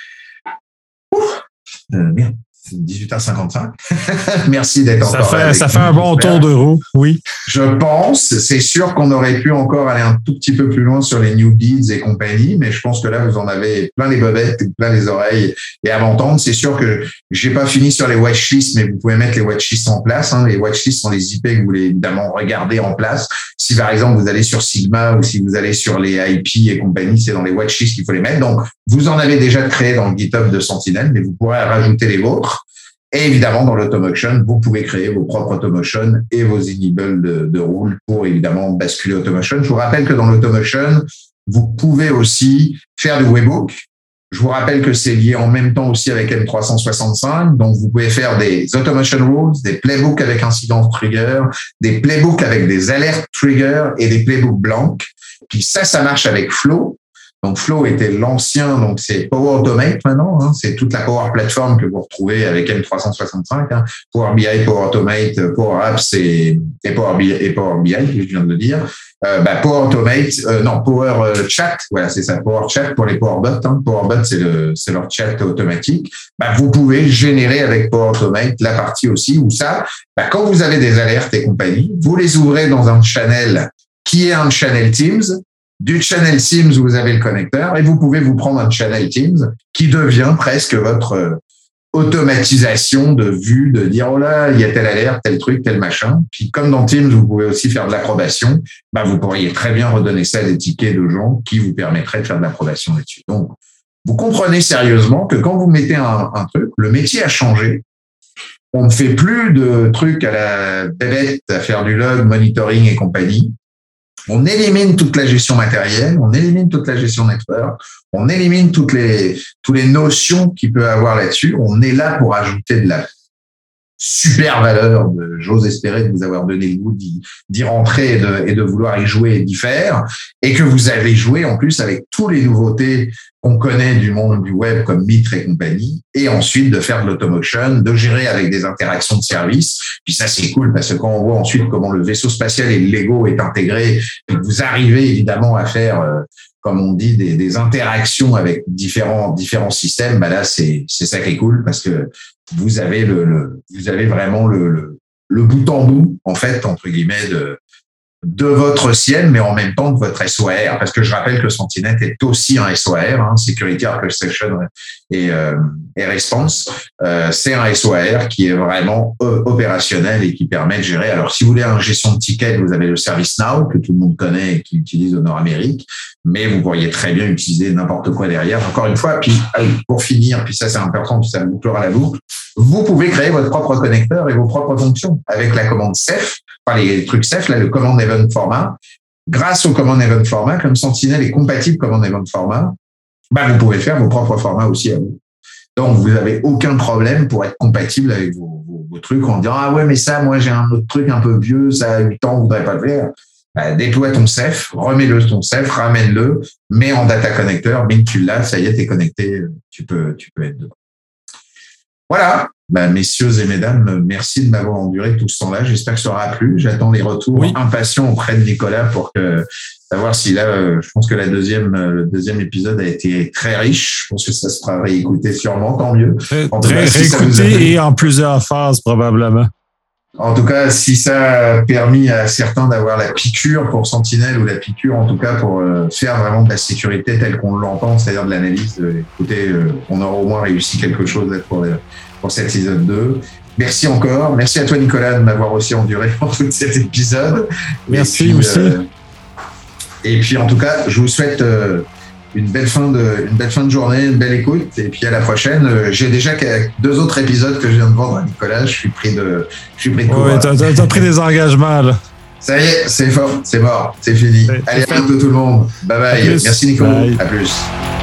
ouf, euh, merde. dix-huit heures cinquante-cinq. Merci d'être ça encore fait, là. Ça fait un bon tour de roue, oui. Je pense, c'est sûr qu'on aurait pu encore aller un tout petit peu plus loin sur les newbies et compagnie, mais je pense que là, vous en avez plein les bobettes, plein les oreilles et à m'entendre. C'est sûr que j'ai pas fini sur les watchlists, mais vous pouvez mettre les watchlists en place. Hein. Les watchlists sont les I P que vous voulez évidemment regarder en place. Si par exemple, vous allez sur Sigma ou si vous allez sur les I P et compagnie, c'est dans les watchlists qu'il faut les mettre. Donc, vous en avez déjà créé dans le GitHub de Sentinel, mais vous pourrez rajouter les vôtres. Et évidemment, dans l'automotion, vous pouvez créer vos propres automotion et vos enable de, de rule pour évidemment basculer automotion. Je vous rappelle que dans l'automotion, vous pouvez aussi faire du webhook. Je vous rappelle que c'est lié en même temps aussi avec M trois cent soixante-cinq. Donc, vous pouvez faire des automation rules, des playbooks avec incident trigger, des playbooks avec des alertes trigger et des playbooks blancs. Puis ça, ça marche avec Flow. Donc, Flow était l'ancien, donc c'est Power Automate maintenant. Hein, c'est toute la Power Platform que vous retrouvez avec M trois cent soixante-cinq. Hein, Power B I, Power Automate, Power Apps et, et, Power, B I, et Power B I, que je viens de le dire. Euh, bah, Power Automate, euh, non, Power euh, Chat, voilà, c'est ça, Power Chat pour les Power Bots. Hein. Power Bot, c'est le, c'est leur chat automatique. Bah, vous pouvez générer avec Power Automate la partie aussi où ça, bah, quand vous avez des alertes et compagnie, vous les ouvrez dans un channel qui est un channel Teams. Du channel Teams, vous avez le connecteur et vous pouvez vous prendre un channel Teams qui devient presque votre automatisation de vue, de dire, oh là, il y a telle alerte, tel truc, tel machin. Puis comme dans Teams, vous pouvez aussi faire de l'approbation, bah, vous pourriez très bien redonner ça à des tickets de gens qui vous permettraient de faire de l'approbation là-dessus. Donc, vous comprenez sérieusement que quand vous mettez un, un truc, le métier a changé. On ne fait plus de trucs à la bébête à faire du log, monitoring et compagnie. On élimine toute la gestion matérielle, on élimine toute la gestion network, on élimine toutes les, toutes les notions qu'il peut avoir là-dessus. On est là pour ajouter de la super valeur. De, j'ose espérer de vous avoir donné le goût d'y, d'y rentrer et de, et de vouloir y jouer et d'y faire. Et que vous avez joué en plus avec tous les nouveautés qu'on connaît du monde du web comme Mitre et compagnie. Et ensuite de faire de l'automotion, de gérer avec des interactions de services. Puis ça, c'est cool parce que quand on voit ensuite comment le vaisseau spatial et le Lego est intégré, et que vous arrivez évidemment à faire, euh, comme on dit, des, des interactions avec différents, différents systèmes, bah là, c'est, c'est ça qui est cool parce que vous avez le, le vous avez vraiment le, le, le bout en bout, en fait, entre guillemets, de, de votre C I E M, mais en même temps de votre S O A R, parce que je rappelle que Sentinel est aussi un S O A R, hein, Security Orchestration et, euh, et Response. Euh, c'est un S O A R qui est vraiment euh, opérationnel et qui permet de gérer. Alors, si vous voulez une gestion de tickets, vous avez le ServiceNow, que tout le monde connaît et qui utilise au Nord-Amérique, mais vous pourriez très bien utiliser n'importe quoi derrière. Encore une fois, puis pour finir, puis ça c'est important, puis ça bouclera la boucle, vous pouvez créer votre propre connecteur et vos propres fonctions avec la commande Ceph, enfin les trucs Ceph, là, le command event format. Grâce au command event format, comme Sentinel est compatible command event format, bah, vous pouvez faire vos propres formats aussi à vous. Donc, vous n'avez aucun problème pour être compatible avec vos, vos, vos trucs en disant « Ah ouais, mais ça, moi, j'ai un autre truc un peu vieux, ça a huit ans, on ne voudrait pas le faire. » Bah, déploie ton Ceph, remets-le ton Ceph, ramène-le, mets en data connecteur, bing, tu l'as, ça y est, t'es connecté, tu peux, tu peux être dedans. Voilà. Bah, messieurs et mesdames, merci de m'avoir enduré tout ce temps-là. J'espère que ça aura plu. J'attends les retours oui. impatients auprès de Nicolas pour que, savoir si là, je pense que la deuxième, le deuxième épisode a été très riche. Je pense que ça sera réécouté sûrement, tant mieux. En très cas, si réécouté et en plusieurs phases, probablement. En tout cas, si ça a permis à certains d'avoir la piqûre pour Sentinel ou la piqûre, en tout cas, pour euh, faire vraiment de la sécurité telle qu'on l'entend, c'est-à-dire de l'analyse, euh, écoutez, euh, on aura au moins réussi quelque chose pour, euh, pour cette saison deux. Merci encore. Merci à toi, Nicolas, de m'avoir aussi enduré pour tout cet épisode. Merci puis, aussi. Euh, et puis, en tout cas, je vous souhaite euh, une belle fin de, une belle fin de journée, une belle écoute. Et puis, à la prochaine. Euh, j'ai déjà deux autres épisodes que je viens de vendre à Nicolas. Je suis pris de, je suis pris de Oui, t'as, t'as, t'as pris des engagements, là. Ça y est, c'est fort, c'est mort, c'est fini. C'est Allez, à bientôt tout le monde. Bye bye. Merci, Nicolas. Bye. À plus.